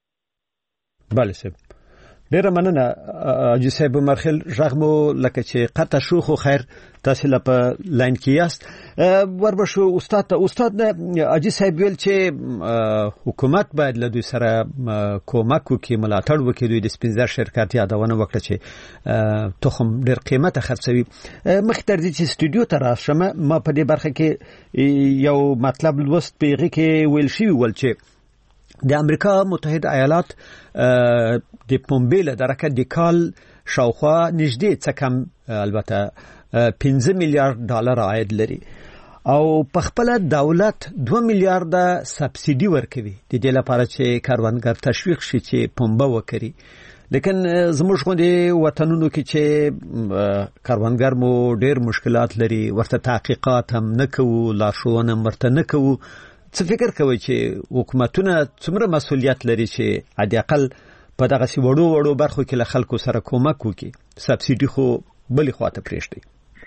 بله صاحب ډیره مننه اجي صاحب مرخل رغمو لکه چې قطع شو خو خیر تاسو لا په لاین کې یاست وربشو استاد اجي صاحب ویل چې حکومت باید له دوی سره کومک وکړي ملاتړ وکړي دوی د سپینزر شرکت یادونه وکړه چې تخم ډیر قیمته خرڅوي مخ تر دې چې استودیو ته راشم ما په دې برخه کې یو مطلب لوست پیغه کې ویل شي ول چې د امریکا متحده ایالات د پنبې له درکه د کال شاوخوا نږدې څه کم البته 15 میلیارډ ډالر عاید لري او په خپل دولت 2 میلیارډ سبسیډي ورکوي د دې لپاره چې کاروانګر تشویق شي چې پنبه وکړي لیکن زموږ غوډي وطنونو کې چې کاروانګر مو ډېر مشکلات لري ورته تحقیقات هم نکوو لارښوونه مرته نکوو څه فکر کوي چې حکومتونه څومره مسؤلیت لري چې عادي اقل په دغه سی وړو برخو کې له خلکو سره کومک وکړي سبسیډي خو بلې خواته پریږدي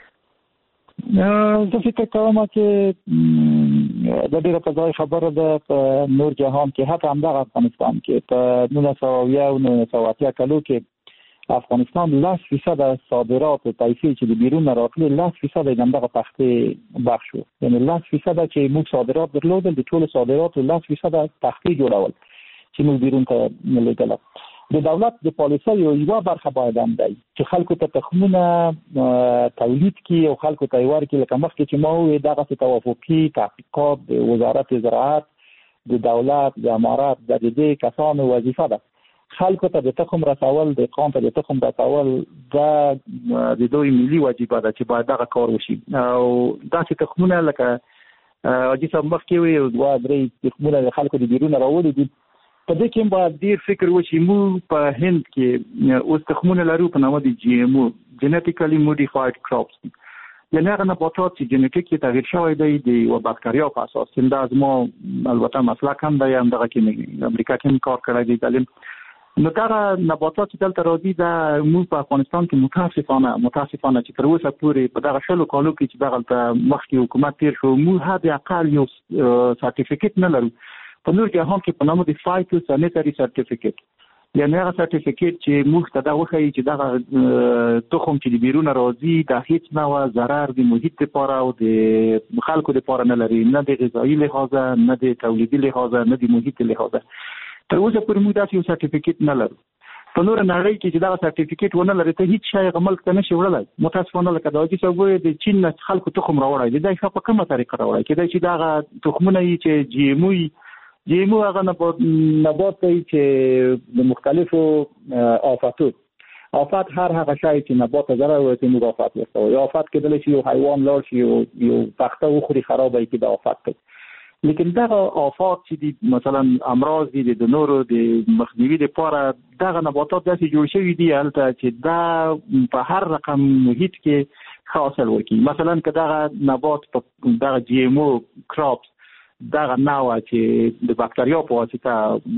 زه فکر کوم چې د دې په ځای خبره ده په نور جهان کې حتی همدغه افغانستان کې په 1900 او 1980 کلو کې افغانستان 10% صادرات طایفي چې د بیرون راتلي 10% د دغه تختې بخش وو. یعنی 10% چې موږ صادرات درلودل د ټولو صادراتو 10% تختې جوړول چې موږ بیرون ته لېږل. د دولت د پالیسۍ یو برخه باید هم دی چې خلکو ته تخمونه تولید کړي او خلکو ته یې ورکړي. لکه مخکې چې ما وویل دغه توافقي تحقیقات د وزارت زراعت د دولت د امارات د دې کسانو وظیفه ده خلکو ته د تخم رسول د قوم ته د تخم رسول د دوی ملي واجبه ده چې باید دغه کار وشي. او داسې تخمونه لکه اجي سم مخکې وي او 2-3 تخمونه د خلکو د بیرون راوړي دي په دې کې باید ډیر فکر وشي. موږ په هند کې اوس تخمونه لرو په نامه د GMO جنټیکلی موډیفاید کراپس، یعنی هغه نباتات چې جنټیکي تغییر شوی دی د یو باکتریا په اساس. دا زما البته مسلک هم دی، هم دغه کې امریکا کې کار کړی دی تعلیم. نو دا نباتات چې دلته راځي دا موږ په افغانستان کې متاسفانه چې تر اوسه پورې په دغه شلو کالو کې چې دغه مخکې حکومت تیر شو موږ هدا اقل یو سرټیفیکیټ نه لرو. په نور جهان کې په نامه د فایټو سانیټری سرټیفیکیټ، یعنی هغه سرټیفیکیټ چې موږ ته دا وښیي چې دغه تخم چې د بیرون راځي د هیڅ نوع ضرر د محیط لپاره او د خلکو لپاره نه لري، نه د غذایي لحاظه، نه د تولیدي لحاظه، نه د محیط لحاظه. تر اوسه پورې موږ داسې یو سرټیفیکیټ نه لرو. په نور نړۍ کې چې دا سرټیفیکیټ ونه لري ته هیڅ شی غمل کنه شي وړلای. متاسفانه لکه دا چې څوګوي د چین نه خلکو تخم راوړای دي دا په کومه طریقه راوړای کېدای چې دا تخمونه چې GMO هغه نبات دی چې د مختلفو آفات هر هغه شی چې نبات ضرر ورته موږ آفات ورته یا آفات کېدلی شي یو حیوان لاړ شي یو پخته وخوري خراب وي کې د آفات کوي. لیکن دغه آفات چې دي مثلا امراض دي د نورو د مخنیوي لپاره دغه نباتات داسې جوړ شوي دي هلته چې دا په هر رقم محیط کې حاصل ورکړي. مثلا که دغه نبات په دغه GMO کراپس دغه نوع چې د باکتریا په واسطه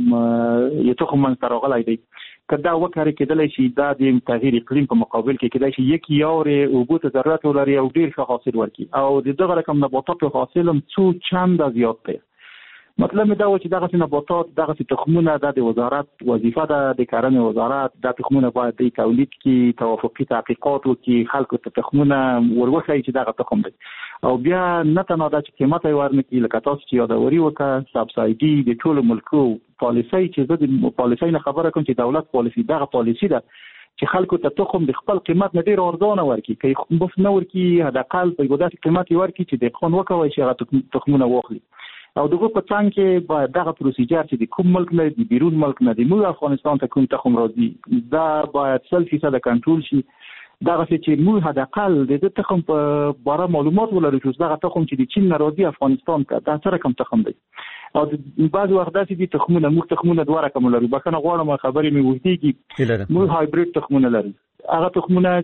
یو تخم منځته راغلی دی که دا وکړي کېدلی شي دا د تغییر اقلیم په مقابل کې کېدای شي یک یارې اوبو ته ضرورت ولري او ډېر ښه حاصل ورکړي او د دغه رقم نباتاتو حاصل هم څو چنده زیات دی. مطلب دا و چې دغه نباتات دغه تخمونه د وزارت وظیفه ده د کرنې وزارت د تخمونه باید د تولید کې توافقي تحقیقات وکړي خلکو ته تخمونه وروښيي چې دغه تخم دی او بیا نه تنها دا چې قیمت یې ورنکړي لکه تاسو چې یادوري وکړه سبسایډي د ټولو ملکو پالیسۍ چې زه د پالیسۍ نه خبره کوم چې دولت پالیسي دغه پالیسي ده چې خلکو ته تخم د خپل قیمت نه ډیر ارزانه ورکړي که بس نه ورکړي حداقل په یو داسې قیمت یې ورکړي چې دهقان وکوي چې هغه تخمونه واخلي. او دغه په څنګ کې باید دغه پروسیجر چې د کوم ملک نه د بیرون ملک نه د موږ افغانستان ته کوم تخم راځي دا باید 100% کنټرول شي. دغه چې موږ حداقل د تخم په باره معلومات ولرو چې دغه تخم چې د چین نه راځي افغانستان ته دا څه رقم تخم دی. او بعض وخت داسې دي تخمونه موږ تخمونه دوه رقم لرو. بخښنه غواړم خبرې مې وږدېږي. موږ هایبرید تخمونه لرو. هغه تخمونه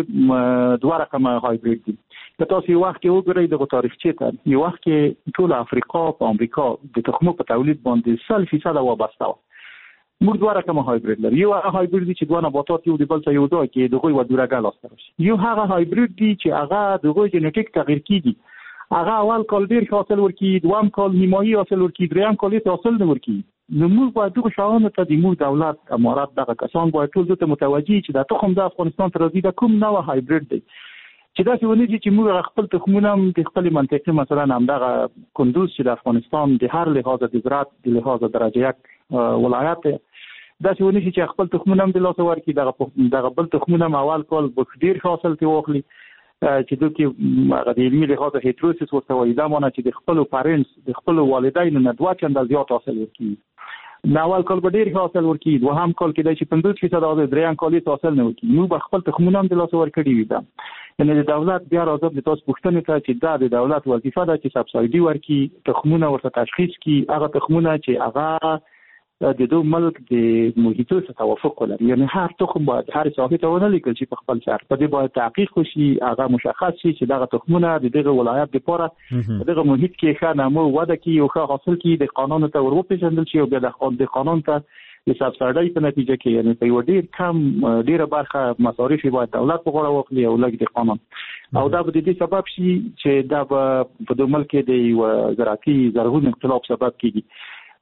چې دوه رقمه هایبرید دي. که تاسو یو وخت یو ګورئ دغه تاریخچې ته یو وخت کې ټول افریقا په امریکا د تخمو په تولید باندې 100% وابسته و. موږ دوه رقمه هایبرید لرو. یو هغه هایبرید چې دوه نباتات یو د بل ته یو ځای کې دغه و دورګه لاسته راشي. یو هغه هایبرید دی چې هغه دغه جنټیک تغییر کیږي. هغه اول کال ډیر حاصل ورکړي، دوم کال نیمایي حاصل ورکړي، دریم کال یې حاصل نه ورکړي. نو موږ باید دغه شاونه ته د موږ دولت امارات دغه کسان باید ټول ته متوجي چې دا تخم د افغانستان ته راځي دا کوم نوع هایبرید دی چې دا څه ونی چې موږ خپل تخمونه د خپل منطقه مثلا همدغه کندوز چې د افغانستان د هر لحاظ د زراعت د لحاظ درجه یک ولایت دا څه ونی چې خپل تخمونه د لاس ورکړي دغه بل تخمونه اول کال به ډیر حاصل تی واخلي چې دوی کې هغه د علمي لحاظ هیتروسس ورته وایي دا معنی چې د خپل پارنټس د خپل والدینو نه دوه چنده زیات حاصل ورکړي. اول کال به ډیر حاصل ورکړي، دوهم کال کې د 50% او دریم کال یې حاصل نه ورکړي. نو به خپل تخمونه هم د لاس ورکړي وي. دا یعنی د دولت بیا راځي د تاسو پوښتنه ته چې دا د دولت وظیفه ده چې سبسایډي ورکړي تخمونه ورته تشخیص کړي هغه تخمونه چې هغه د دوه ملک د محیطو سره توافق ولري. یعنی هر تخم باید هر ساحه ته ونه لیکل شي په خپل شهر په دې باید تحقیق وشي هغه مشخص شي چې دغه تخمونه د دغه ولایت لپاره دغه محیط کې ښه نمو وده کوي او ښه حاصل کوي د قانون ته ورپېژندل شي او بیا د قانون ته د سبسایډي په نتیجه کې یعنی په یو ډیر کم ډیره برخه مصارف باید دولت په غاړه واخلي او لږ د قانون او دا به د دې سبب شي چې دا په د ملک د یو زراعتي زرغون انقلاب سبب کیږي.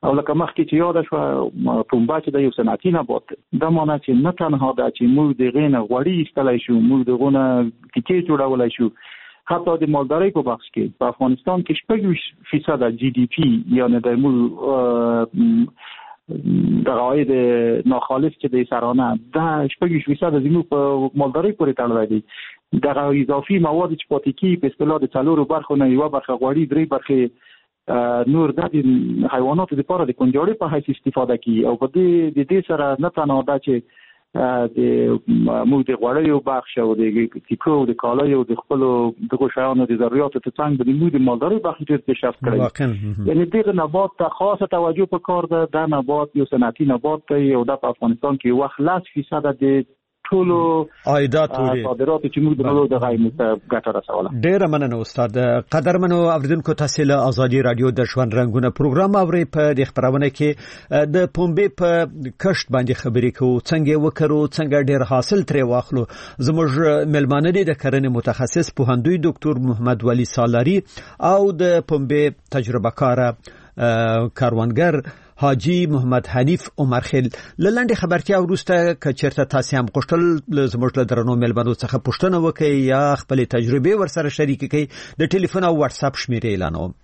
او لکه مخکې چې یاد شو پنبه چې د یو صنعتي نبات دا معنی چې نه تنها دا چې موږ دغه نه غوړي ایستلای شو، موږ دغه نه ټیکې جوړولای شو، حتی د مالدارۍ په بخش کې په افغانستان کې 6% جی ډی پی یعنی د موږ د عاید ناخالص چې د سرانه دا 6% زموږ په مالدارۍ پورې تړلی دی. د اضافي مواد چې پاتې کیږي په اصطلاح د څلورو برخو نه یو برخه غوړي، درې برخه نور د حیواناتو لپاره د کنجاړي په حیث استفاده کوي. او په دې سره نه تنها دا چې د موږ د غوړیو بخش او د ټیکو د کالایو د خپل دغه شیانو د ضرورت ته څنګه د موږ د مالدارۍ بخش ډېر پیشرفت کړی. یعنی دغه نبات ته خاصه توجه پکار ده. دا نبات یو صنعتي نبات دی او د افغانستان کې وخت 10% د ټولو عایدات لري صادرات چې موږ درلود د غایمت ګټه رسوله. ډیر مننه استاد. قدرمنو اوریدونکو تاسو له ازادي رادیو د ژوند رنگونه پروګرام اوري. په دې خبرونه کې د پنبې په کښت باندې خبرې کوو، څنګه وکړو، څنګه ډیر حاصل ترې واخلو. زموږ ملمانه دي د کرنې متخصص پوهندوی ډاکټر محمد ولی سالاری او د پنبې تجربه کار کاروانګر حاجی محمد حنیف عمر خیل. لنډه خبرتیا وروسته کچرته تاسو هم غوښتل زموږ له درنو ملمنو څخه پوښتنه وکړئ یا خپل تجربه ورسره شریک کړئ. د ټلیفون او واتس اپ شمیرې اعلانوم.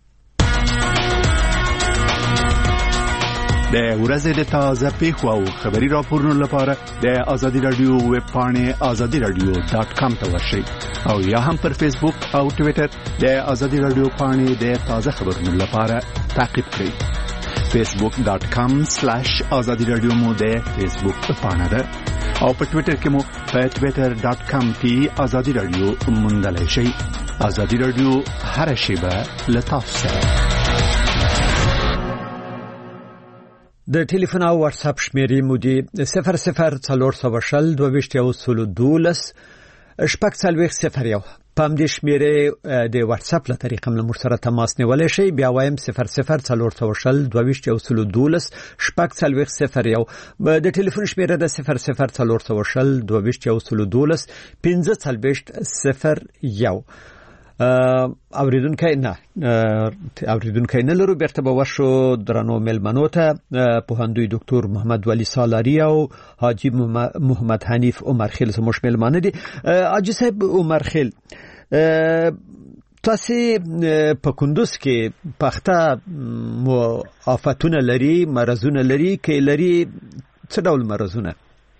د ورځې د تازه پیښو او خبري راپورونو لپاره د ازادي رادیو ویب پاڼې azadiradio.com ته ورشئ او یا هم پر فیسبوک او ټوئیټر د ازادي رادیو پاڼې د تازه خبرونو لپاره تعقیب کړئ. facebook.com/azadiradio مو د فیسبوک پاڼه ده او په ټوئیټر کې مو په twitter.com کې ازادي رادیو موندلای شئ. ازادي رادیو هر شیبه لطف سره. د ټلیفون او واتس اپ شمیرې مو دي 0040 2212 شپږ څلوېښت 01. په همدې شمیرې د واتس اپ له طریقې موږ سره تماس نیولای شئ. بیا وایم 0040 2212 شپږ څلوېښت 01. د ټلیفون شمیره د 0040 2212 15 01. اوریدونکو نه لرو. بیرته به ورشو درنو ملمنو ته پوهندوی ډاکټر محمد ولی سالاری او حاجی محمد حنیف عمر خیل زموږ ملمانه دي. حاجی صاحب عمر خیل، تاسو په کندوز کې پخته آفتونه لري، مرزونه لري، کې لري څه ډول مرزونه؟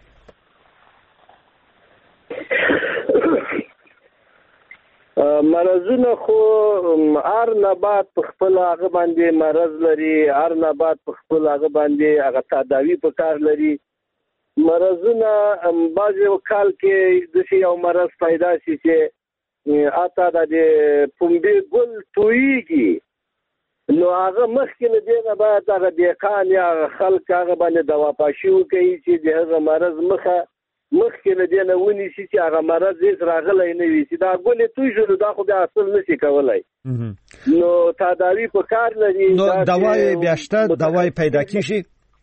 مرزونه خو هر نبات په خپل هغه باندې مرز لري، هر نبات په خپل هغه باندې هغه تداوی په کار لري. مرزونه بعضی وکال کې د یو مرز پیدا شي چې اته د پنبې ګل تویږي، نو هغه مخکې نه دی نه باید هغه دیقان یا خلک هغه باندې دوا پاشي وکړي چې د هغه مرز مخکې نه دی نه ونیسي چې هغه مرض هیڅ راغلی نه وي چې دا ګلې توی شو، دا خو بیا اصل نشي کولی. نو تداوی په کار لري. نو دوای بیا شته، دوای پیدا کیږي.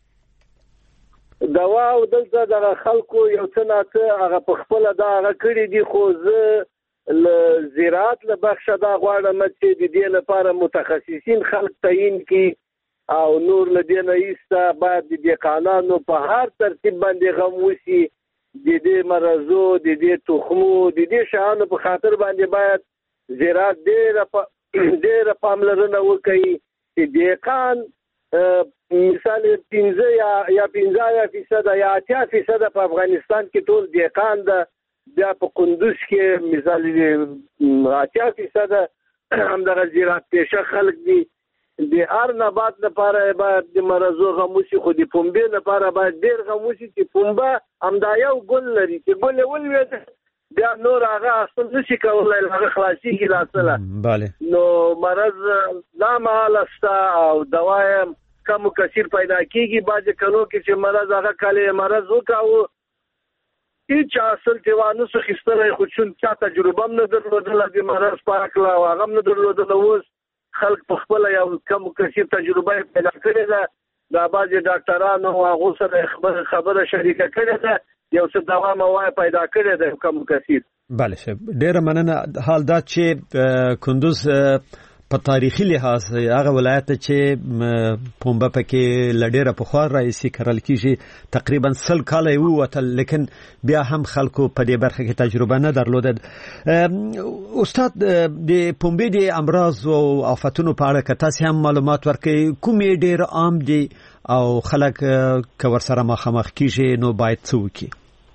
دوا او دلته د خلکو یو څه ناڅه هغه په خپله دا هغه کړي دي، خو زه له زراعت له بخشه دا غواړم چې د دې لپاره متخصصین خلک تعیین کړي او نور له دې نه ایسته باید د دیقانانو په هر ترتیب باندې غم وشي. د دې مرزو، د دې تخمو، د دې شیانو په خاطر باندې باید زراعت ډېره پاملرنه وکړي چې دیقان مثال 15 یا 50% یا 80% په افغانستان کې ټول دیقان ده. بیا په کندوز کې مثال 80% همدغه زراعت پیشه خلک دي. د هر نبات لپاره باید د مرزو غموسي، خو د پنبې لپاره باید ډېر غموسي چې پنبه همدا یو ګل لري چې ګل یې ولوېده بیا نور هغه اصل نشي کولی، هغه خلاصېږي له اصله. نو مرض لامحاله شته او دوا یې کم و کثیر پیدا کېږي. بعضې کلو کې چې مرض هغه کالې مرض وکاوه هیچ اصل چې وانه څه خیستلی، خو چون چا تجربه هم نه درلودله د مرض په هکله او هغه هم نه درلودله. اوس خلک په خپل یو کم کثیر تجربه پیدا کړې ده، دا بعضې ډاکټرانو هغو سره خبره شریکه کړې ده، یو څه دوا موای پیدا کړې ده کم کثیر. بله صاحب، ډېره مننه. حال دا چې کندوز په تاریخي لحاظ هغه ولایت چې پنبه پکې لډیره په خور رئیسي کړل کیږي تقریبا 100 کال یې ووتل لیکن بیا هم خلکو په دې برخه کې تجربه نه درلوده. استاد د پنبه د امراض او آفتونو په اړه که تاسو هم معلومات ورکړئ کومې ډیر عام دي او خلک که ورسره مخامخ کیږي نو باید څه وکړي؟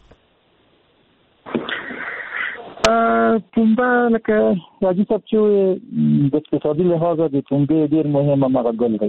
پنبه لکه راځي چې د اقتصادي لحاظ د پنبه ډیر مهمه مغزل دی.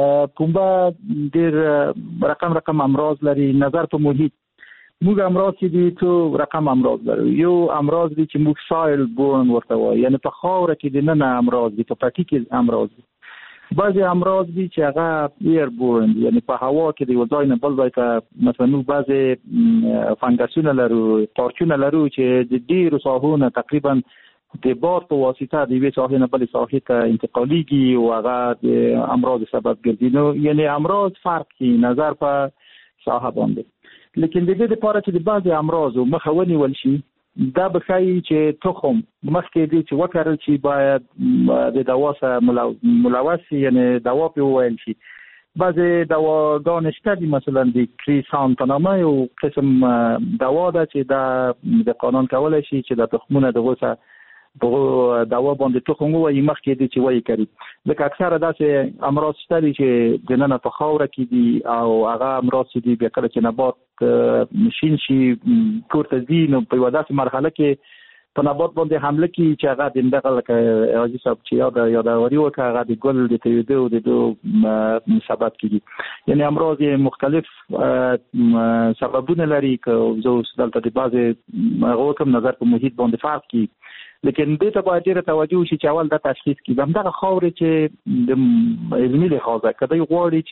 پنبه ډیر رقم امراض لري. نظر په محیط موږ امراض چې دي څو رقم امراض لري. یو امراض دي چې موږ سایل بورن ورته وایي، یعنی په خاوره کې د نن امراض دي، په پټي کې امراض دي. بعضی امراض دي چې هغه ایر بورن دي، یعنی په هوا کې د یو ځای نه بل ځای ته مثلا موږ بعضی فنګسونه لرو، پارچونه لرو چې د ډیرو ساحونو تقریبا د باد په واسطه د یوې ساحې نه بلې ساحې ته انتقالیږي او هغه د امراض سبب ګرځي. نو یعنی امراض فرق کوي نظر په ساحه باندې. لیکن د دې لپاره چې د بعضی امراض مخه ونیول شي دا بخای چې تخم مخکې دي چې وکړل شي باید د دوا سره ملوث یعنی دوا په ویل شي. بعضی دواګان شته دي مثلا د کریسان په نامه یو قسم دوا ده چې د قانون کولای شي چې د تخمونه دغه په دوا باندې تخم وایي مخکې دي چې وایي کوي. ځکه اکثره داسې امراض شته دي چې د نن په خاوره کې دي او هغه امراض چې دي بیا کله چې نبات شین شي پورته ځي نو په یوه داسې مرحله کې په نبات باندې حمله کوي چې هغه د دغه لکه حاجي صاحب چې یادوري وکړه هغه د ګل د تویدو او د سبب کیږي. یعنی امراض مختلف سببونه لري که زه دلته د بعضې هغه کوم نظر په محیط باندې فرق کوي. لیکن دې ته باید ډېره توجه وشي چې اول دا تشخیص کړي. همدغه خاورې چې د علمي لحاظه که دی غواړي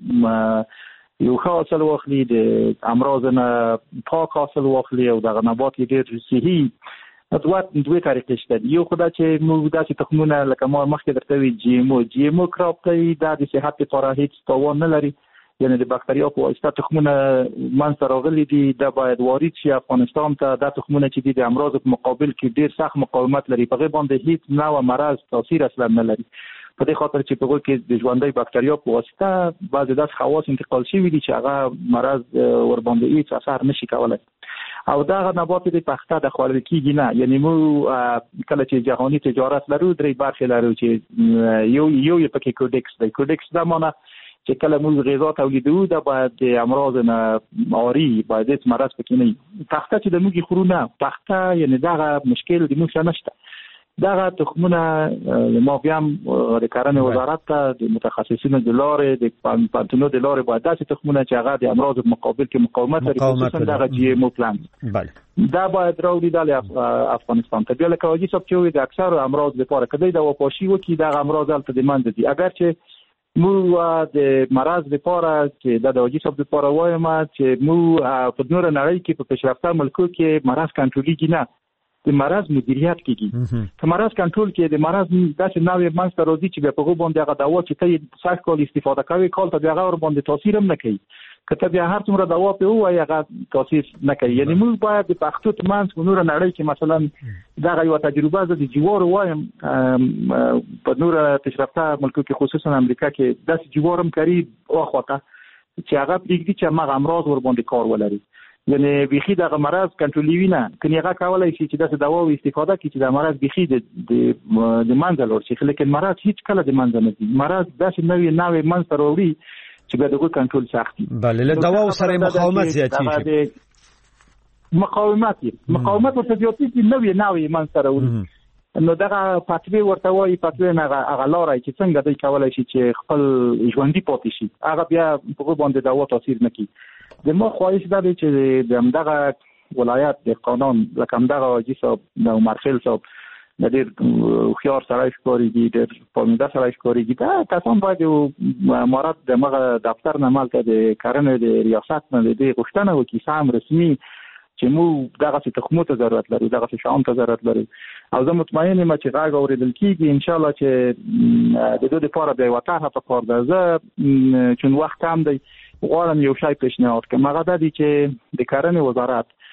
چې یو ښه حاصل واخلي، د امراض نه پاک حاصل واخلي او دغه نبات یې ډېر صحي، دوه طریقې شته دي. یو خو دا چې موږ داسې تخمونه لکه ما مخکې درته وی جی ام او کراپ کوي، دا د صحت لپاره هیڅ تاوان نه لري. یعنی د باکتریا په واسطه تخمونه منځته راغلي دي، دا باید وارد شي افغانستان ته. دا تخمونه چې دي د امراض په مقابل کې ډیر سخت مقاومت لري، په هغې باندې هیڅ نوع مرض تاثیر اصلا نه لري. په دې خاطر چې په هغوی کې د ژوندۍ باکتریا په واسطه بعضې داسې خواص انتقال شوي دي چې هغه مرض ورباندې هیڅ اثر نشي کولی. او دغه نبات د پخته د خوړل کېږي نه. یعنی موږ کله چې جهاني تجارت لرو درې برخې لرو چې یو یې پکې کوډکس دی. کوډکس دا معنی چې کله موږ غذا تولیدوو دا باید د امراض نه عاري، باید هیڅ مرض پکې نه وي. پخته چې د موږ خورو نه، پخته یعنی دغه مشکل د موږ سره نشته. دغه تخمونه ما بیا هم د کرنې وزارت ته د متخصصینو د لارې د پانتونو د لارې باید داسې تخمونه چې هغه د امراض په مقابل کې مقاومت لري، خصوصا دغه جی ام او پلانټ دا باید راوړي د افغانستان ته. بیا لکه حاجي صاحب چې وایي د اکثرو امراض لپاره که دی دوا پاشي وکړي دغه امراض هلته د منځه دي. اگر چې موږ د مرض لپاره چې د حاجي صاحب لپاره وایم چې موږ په نوره نړۍ کې په پیشرفته ملکو کې مرض کنټرولېږي نه، د مرض مدیریت کیږي. که مرض کنټرول کې د مرض داسې نوې منځته راځي چې بیا په هغو باندې هغه دوا چې ته یې 100 کال استفاده کوې کال ته بیا هغه ورباندې تاثیر هم نه کوي. که ته بیا هر څومره دوا پرې ووایې هغه تاثیر نه کوي. یعنی موږ باید د پښتو ترمنځ په نوره نړۍ کې مثلا دغه یوه تجربه زه د جوارو وایم په نوره پیشرفته ملکو کې خصوصا امریکا کې داسې جوار هم کري واخواته چې هغه پرېږدي چې هماغه امراض ورباندې کار ولري. یعنی بیخي دغه مرض کنټرولوي نه، کني هغه کولای شي چې داسې دوا استفاده کړي چې د مرض بیخي د منځه لاړ شي. لیکن مرض هیڅ کله د منځه نه ځي. مرض داسې نوې منځته راوړي چې بیا دغه کنټرول سخت وي. بله له دوا سره مقاومت زیاتېږي. مقاومت ورته زیاتېږي، نوې منځته راوړي. نو دغه پاتوی ورته وایي، پاتوی هغه لاره چې څنګه دی کولای شي چې خپل ژوندي پاتې شي، هغه بیا په هغو باندې دوا تاثیر نه کوي. د ما خواهش دا دی چې د همدغه ولایت د قانون لکه همدغه حاجي صاحب د عمر خیل صاحب د ډېر هوښیار سړی ښکارېږي، ډېر پامېده سړی ښکارېږي. دا کسان باید یو امارت د همغه دفتر نه مالته د کرنې د ریاست نه د دې غوښتنه وکړي سم رسمي چې موږ دغسې تخمو ته ضرورت لرو، دغسې شیانو ته ضرورت لرو. او زه مطمئن یم چې غږ اورېدل کېږي. انشاءالله چې د دې دپاره بیا یوه طرحه پکار ده. زه چون وخت کم دی غواړم یو شی پیشنهاد کړم، هغه دا دی چې د کرنې وزارت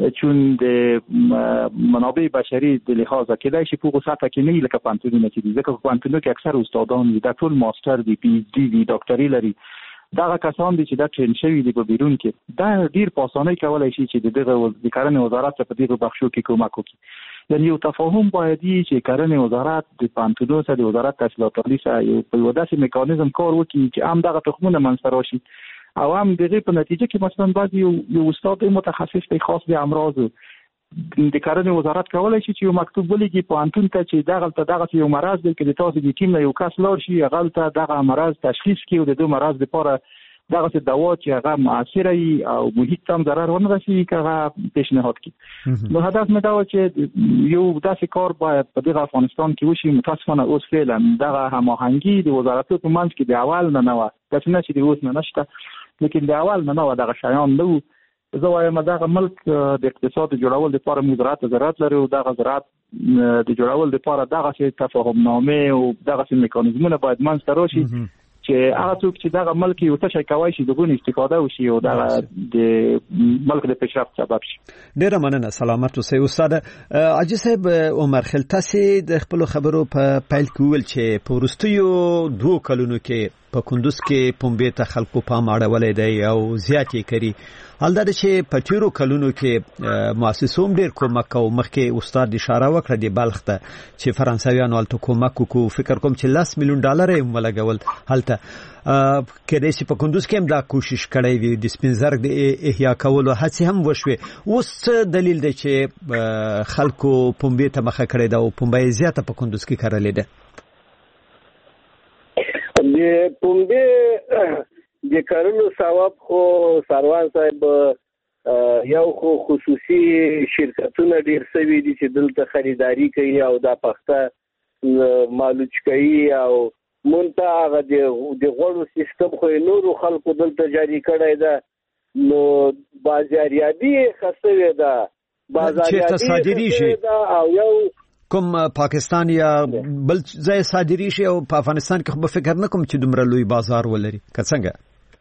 چون د منابع بشري د لحاظه کېدای شي په سطح کې نه لکه پانتونونه کې دي ځکه پانتونو کې اکثر استادان د ټول ماستر دي پی ایچ ډي دي ډاکټري لري دا کسان دي چې دا ټرین شوی دي په بیرون کې دا ډیر په اسانۍ کولای شي چې دغه د کرنې وزارت په دغه بخشو کې کومک وکړي یعنی یو تفاهم باید چې کرنې وزارت د پانتونو سره د وزارت تحصیلات عالی سره یو په وداسي میکانیزم کار وکړي چې هم دغه تخمونه منځ راشي او هم دغه په نتیجه کې مثلا بعض یو استاد متخصص په خاص د امراض د کرنې وزارت کولای شي چې یو مکتوب ولګي پانتون ته چې دغه یو مرض دی چې تاسو د ټیم یو کس لور شي هغه ته دغه مرض تشخیص کړي او د دوه مرض لپاره دغه دوا چې هغه موثر وي او محیط هم ضرر ونه رسي هغه پیشنهاد کړي نو هدف مې دا و چې یو داسې کار باید په دغه افغانستان کې وشي متاسفانه اوس فعلا دغه هماهنګي د وزارتونو په منځ کې د اول نه و داسې نه چې د اوس نه نشته لیکن د اول نه و دغه شیان نو زه وایم دغه ملک د اقتصاد جوړول لپاره موږ ضرورت لري او دغه ضرورت د جوړول لپاره دغه تفاهم نامه او دغه میکانیزمونه باید منځ راشي چې هغه څوک چې دغه ملک یو څه شي کوي شي دغه استفاده وشي او دغه د ملک د پیشرفت سبب شي. ډیره مننه سلامت اوسئ استاد حاجی صاحب عمر خلتاسي د خپل خبرو په پیل کې ویل چې په وروستیو 2 کلونو کې په کندوز کې پنبې ته خلکو پام اړولې دی او زیاتې کړي حالدا چې په تیرو کلونو کې مؤسسوم ډیر کومک او مخکې استاد اشاره وکړه د بلخ ته چې فرانسویانو الته کومک وکړو فکر کوم چې $10 ملیون یې ولګول هلته کېدای شي په کندوز کې هم دا کوشش کړی وي د سپینزر د احیا کولو هڅې هم وشوي اوس دلیل دی چې خلکو پنبې ته مخه کړې ده او پنبې زیاته په کندوز کې کارلې ده د پنبې د کارونو ثواب خو سروان صاحب یو خو خصوصي شرکتونه ډیر سوي دي چې دلته خریداري کوي او دا پخته مالوچ کوي او مونته هغه د غوړو سیستم خو نورو خلکو دلته جاری کړی ده نو بازاریابي خسوي ده بازاریابي ده او یو کوم پاکستان یا بل ځای صادري شي او په افغانستان کې خو فکر نه کوم چې دومره لوی بازار ولري که څنګه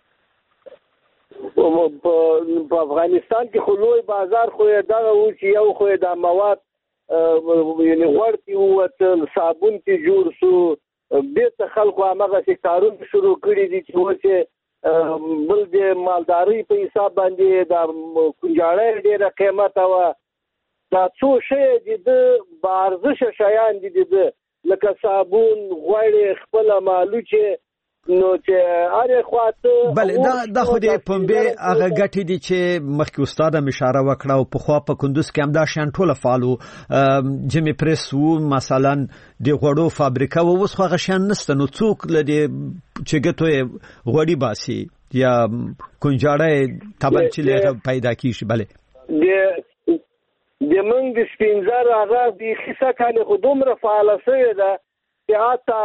په افغانستان کې خو لوی بازار خو دا و چې یو خو د مواد یعنی ورته وته صابون کې جوړ شو بیت خلکو هغه کارونه شروع کړی دي چې وڅ بل د مالداري په حساب باندې د کنجاړې ډیره قیمت او دا څو شی د بارزش شیان دي د لکه صابون غوړې خپل مالوچه نو چې اره خواته بله دا خو د پنبې هغه ګټې دي چې مخکې استاد هم اشاره وکړه او په خوا په کندوز کې هم دا شیان ټوله فعال وو جمی پریس وو مثلا د غوړو فابریکه وو اوس خو هغه شیان نشته نو څوک له دې چې ګټو غوړي باسي یا کنجاړه تبل چې پیدا کیږي بله د منګ سپینزر هغه د خصه کاله خودم را فعال شوی ده چې اته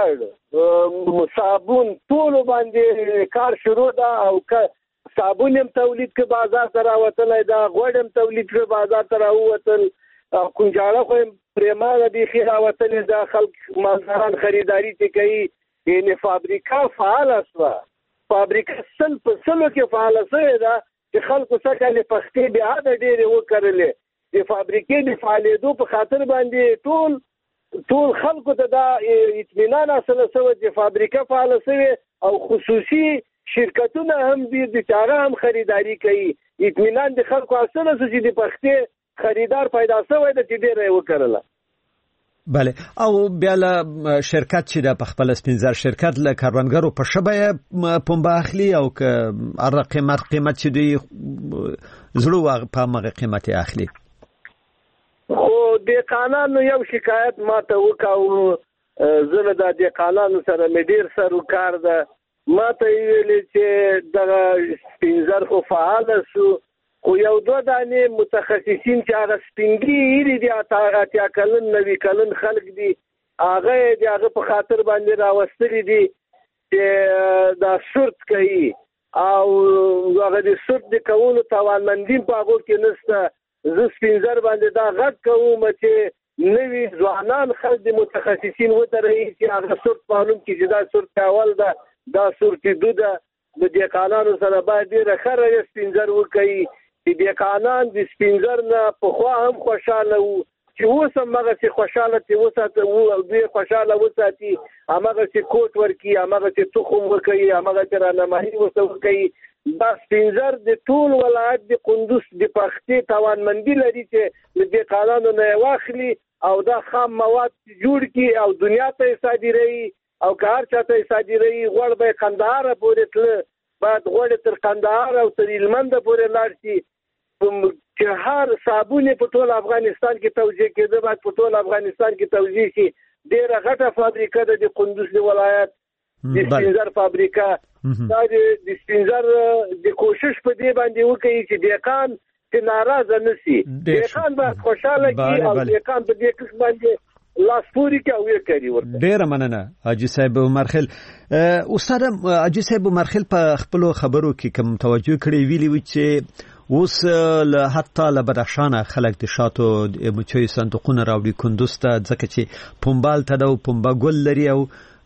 غوړ صابون ټول باندې کار شروع ده او صابون هم تولید کې بازار ته راوتلی ده غوړ هم تولید کې بازار ته راوتل کنجاړه خو پریمانه دي خې راوتلی ده خلک مالداران خریداري کوي یعنی فابریکه فعال شوه فابریکه سل په سلو کې فعال شوې ده چې خلکو څخه پختې بیا د ډېرې وکړلې د فابریکې د فعالېدو په خاطر باندې ټول خلکو ته دا اطمینان حاصل شوی چې فابریکه فعال شوی او خصوصي شرکتونه هم د چاره هم خریداري کوي اطمینان د خلکو حاصل شوی چې د پختې خریدار پیدا شوی د چې ډېر وکړله بله او بیا له شرکت چې د خپل سپینزر شرکت له کاروانګرو په شبه پنبه اخلي او که ار قیمت چې دی زړه په مغه قیمت اخلي خو د قانونو یو شکایت ما ته وکاو زه د دې قانونو سره مې ډیر سره کار ده ما ته ویل چې د سپینزر خو فعال شو خو یو دوه دانې متخصصین چې هغه سپینګری دي اتیا کلن نوی کلن خلک دي هغه په خاطر باندې راوستري دي چې دا شرط کوي او هغه د شرط د کولو توانمندي په هغه کې نشته زه سپینزر باندې دا غږ کوم چې نوی ځوانان خلک د متخصصین وتري چې هغه شرط معلوم کړي چې دا شرط اول ده دا شرط دو ده د دې قانونو سره باید ډېره ښه سپینزر وکړي چې د قانون د سپینزر نه په خوا هم خوشاله وو چې اوس هم هغه چې خوشاله چې وساته او دوی خوشاله وساتي هغه چې کوټ ورکي هغه چې تخم ورکي هغه چې راهنمایي ورکي دا سپینزر د ټول ولایت د قندوز د پختې توانمندي لري چې د قانون نه واخلي او دا خام مواد جوړ کی او دنیا ته صادري او کار چاته صادري غوړ به قندهار پورې تل بعد غوړ تر قندهار او تر هلمند پورې لاړ شي چې هر صابون په ټول افغانستان کې توزیع کېده بعد په ټول افغانستان کې توزیع شي ډېره غټه فابریکه ده د قندوز ولایت د سپینزر فابریکه دا د سپینزر د کوشش په دې باندې وکړي چې دهقان چې ناراضه نشي دهقان به خوشاله کی او دهقان په دې قسم باندې لاس پوری کوي کوي ورته ډېر مننه حاجی صاحب مرخل استاد حاجی صاحب مرخل په خپل خبرو کې کوم توجه کړی ویلی و چې اوس له حتی له بدخشان خلک د شاتو مچوي صندوقونه راوړي کندوز ته ځکه چې پومبال ته د پومبا ګل لري او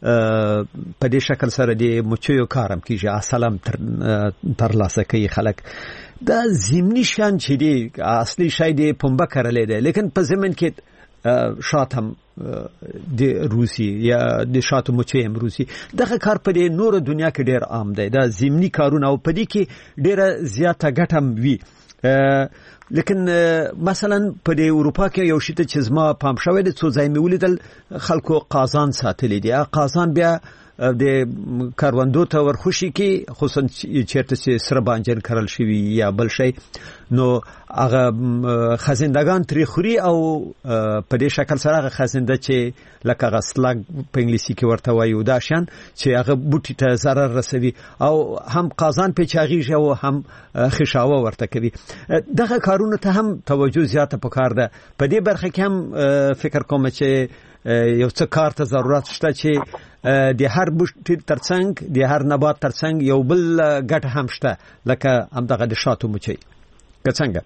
په دې شکل سره د مچوي کارم کیږي اصلم تر لاسه کوي خلک دا زمینی شان چې دی اصلي شای دی پومبا کړلې ده لیکن په زمين کې شاتم د روسي یا د شاتو مچوي هم روسي دغه کار په دې نور دنیا کې ډېر عام دی دا زمینی کارونه او په دې کې ډېره زیاته ګټم وی لیکن مثلا په د اروپا کې یو شی ته چې زما پام شوی د څو ځای مې ولیدل خلکو قازان ساتلې دي قازان بیا د کاروندو ته ورخوشي کې خصوصا چیرته چې سره بانجن کارل شوی یا بل شي نو هغه خزندگان تری خوري او په دې شکل سره هغه خزنده چې لکه غسلګ په انګلیسي کې ورته وایي دا شان چې هغه بوټي ته zarar رسوي او هم قازان په چاغیږي او هم خشاوه ورته کوي دغه کارونه ته هم توجه زیاته پکار ده په دې برخه کې هم فکر کوم چې یو څه کار ته ضرورت شته چې د هر بوټي ترڅنګ د هر نبات ترڅنګ یو بل ګټه هم شته لکه همدغه د شاتو مچي څنګه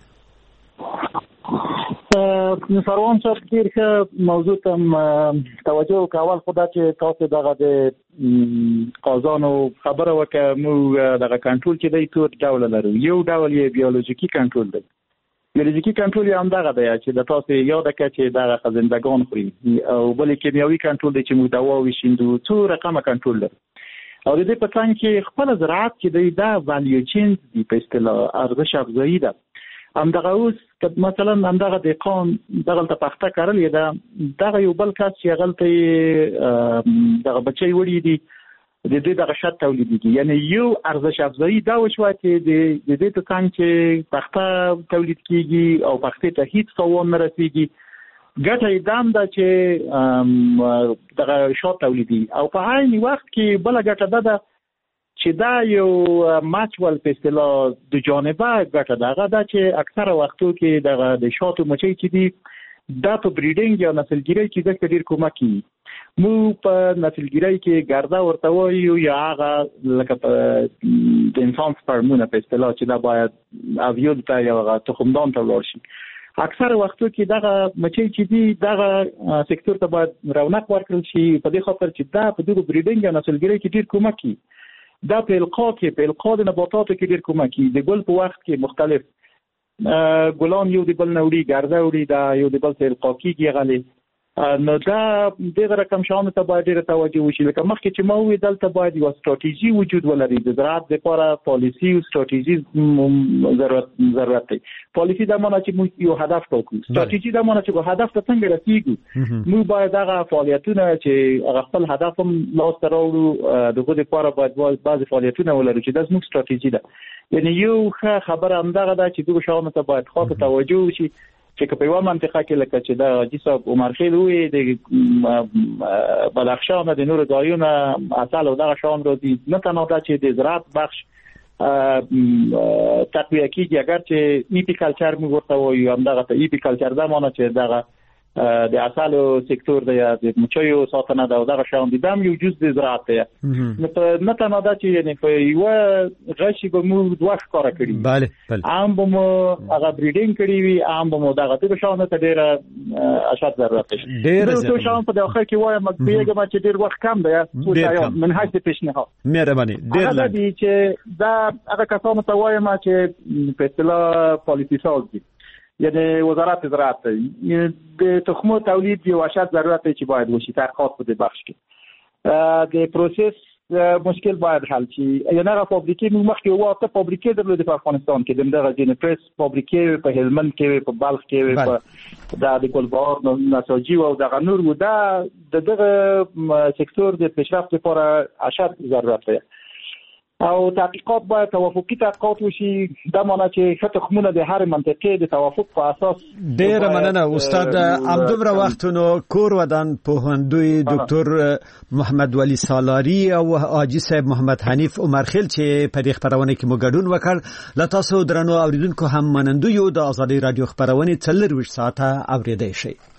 سروان صاحب ډیر ښه موضوع ته توجه کول خو دا چې تاسو دغه د قازانو خبره وکړه موږ دغه کنټرول چې دی ټول ډول لرو یو ډول یې بیولوژیکي کنټرول دی بیولوژیکي کنټرول یې هم دغه دی چې د تاسو یاد کړئ چې دغه خزندگان خوري او بل کیمیاوي کنټرول دی چې موږ دوا وشیندو څو رقمه کنټرول لرو او د دې په څنګ کې خپل زراعت چې دی دا ویلیو چینج دی په اصطلاح ارزش افزایی ده همدغه اوس مثلا همدغه دهقان دغه ته پخته کړل دا دغه یو بل کس چې غلطي دغه بچي وړي دي د دې دغه شت تولیدي یعنی یو ارزش افزایی دا وشو چې د دې ته څنګه چې پخته تولید کیږي او پخته ته هیڅ سوون نه رسیږي ګټه دام دا چې دغه شت تولیدي او په عین وخت کې بل ګټه ده چې دا یو ماچول په اصطلاح د جانبه ګټه دغه دا چې اکثره وختو کې دغه د شاتو مچي چې دي دا په بریډینګ یا نسلګیری کې د ډیر کومک کوي مو په نسلګیری کې ګردا ورته وایو یا هغه لکه د انسان سپرمونه په اصطلاح چې دا باید اویول ته یا تخمدان ته ورشي اکثره وختو کې دغه مچي چې دي دغه سکتور ته باید رونق ورکړل شي په دې خاطر چې دا په دغه بریډینګ یا نسلګیری کې ډیر کومک کوي دا په القا د نباتاتو کې ډیر کومک کوي د ګل په وخت کې مختلف ګلان یو د بل نوړي ګرځا وړي دا یو د بل څخه القا کیږي غلي نو دا دغه رقم شاونه ته باید ډیره توجه وشي لکه مخکې چې ما وی دلته باید یو ستراتیژي وجود ولري د زراعت لپاره پالیسی او ستراتیژي ضرورت دی پالیسی دا معنی چې یو هدف ټاکو ستراتیژي دا معنی چې هدف ته څنګه رسیږو موږ باید هغه فعالیتونه چې خپل هدف هم لاس ته راوړو دغه لپاره باید بعضی فعالیتونه ولرو چې د موږ ستراتیژي ده یعنی یو خبره هم دغه دا چې دغه شاونه ته باید خاطر توجه وشي چې په یو منطقه کې لکه چې دا حاجی صاحب عمر خیل وی د بدخشان د نور ځایونه اصل او دغه شان رو دي نه تنها دا چې د زراعت بخش تقویه کیږي اگر چې ایپی کلچر موږ ورته وایو هم دغه ته ایپی کلچر دا معنی چې دغه د اصالو سکتور د مچیو ساتنه دا دغه شان دي دم یو جز د زراعت دی نو په متنه دا چې یعنی په یو غشي به مو دوه ښکارا کړی بله عام به مو هغه بریډینګ کړی وي عام به مو دغه د شان ته ډیره اشد ضرورت شي ډیره شان په دغه کې وایم مګبیګه ما چې ډیر وخت کم دی او من حیث پیشنهاد مهرباني ډیر لا دي چې دا هغه کسانو ته وایم چې په اصطلاح پالیسی ساز دي یعنی وزارت زراعت د تخمو تولید یو اشد ضرورت دی چې باید وشي تحقیقات په دې بخش کې د پروسس مشکل باید حل شي یعنی هغه فابریکې موږ مخکې واته فابریکې درلودې په افغانستان کې دغه جنپرس فابریکې په هلمند کې په بلخ کې په د ګلبهار نساجي او دغه نور ودا دغه سکتور د پیشرفت لپاره اشد ضرورت دی او تحقیقات باید توافقی تحقیقات وشي دا معنی چې ښه تخمونه د هر منطقې د توافق په اساس ډیره مننه استاد امدومره وختونو کور ودان پوهندوی ډاکټر محمد ولی سالاری او حاجی صاحب محمد حنیف عمرخیل چې په دې خبرونه کې مو ګډون وکړ لا تاسو درنو اوریدونکو هم منندوی د ازادي رادیو خبرونه 24 ساعته اوریدئ شئ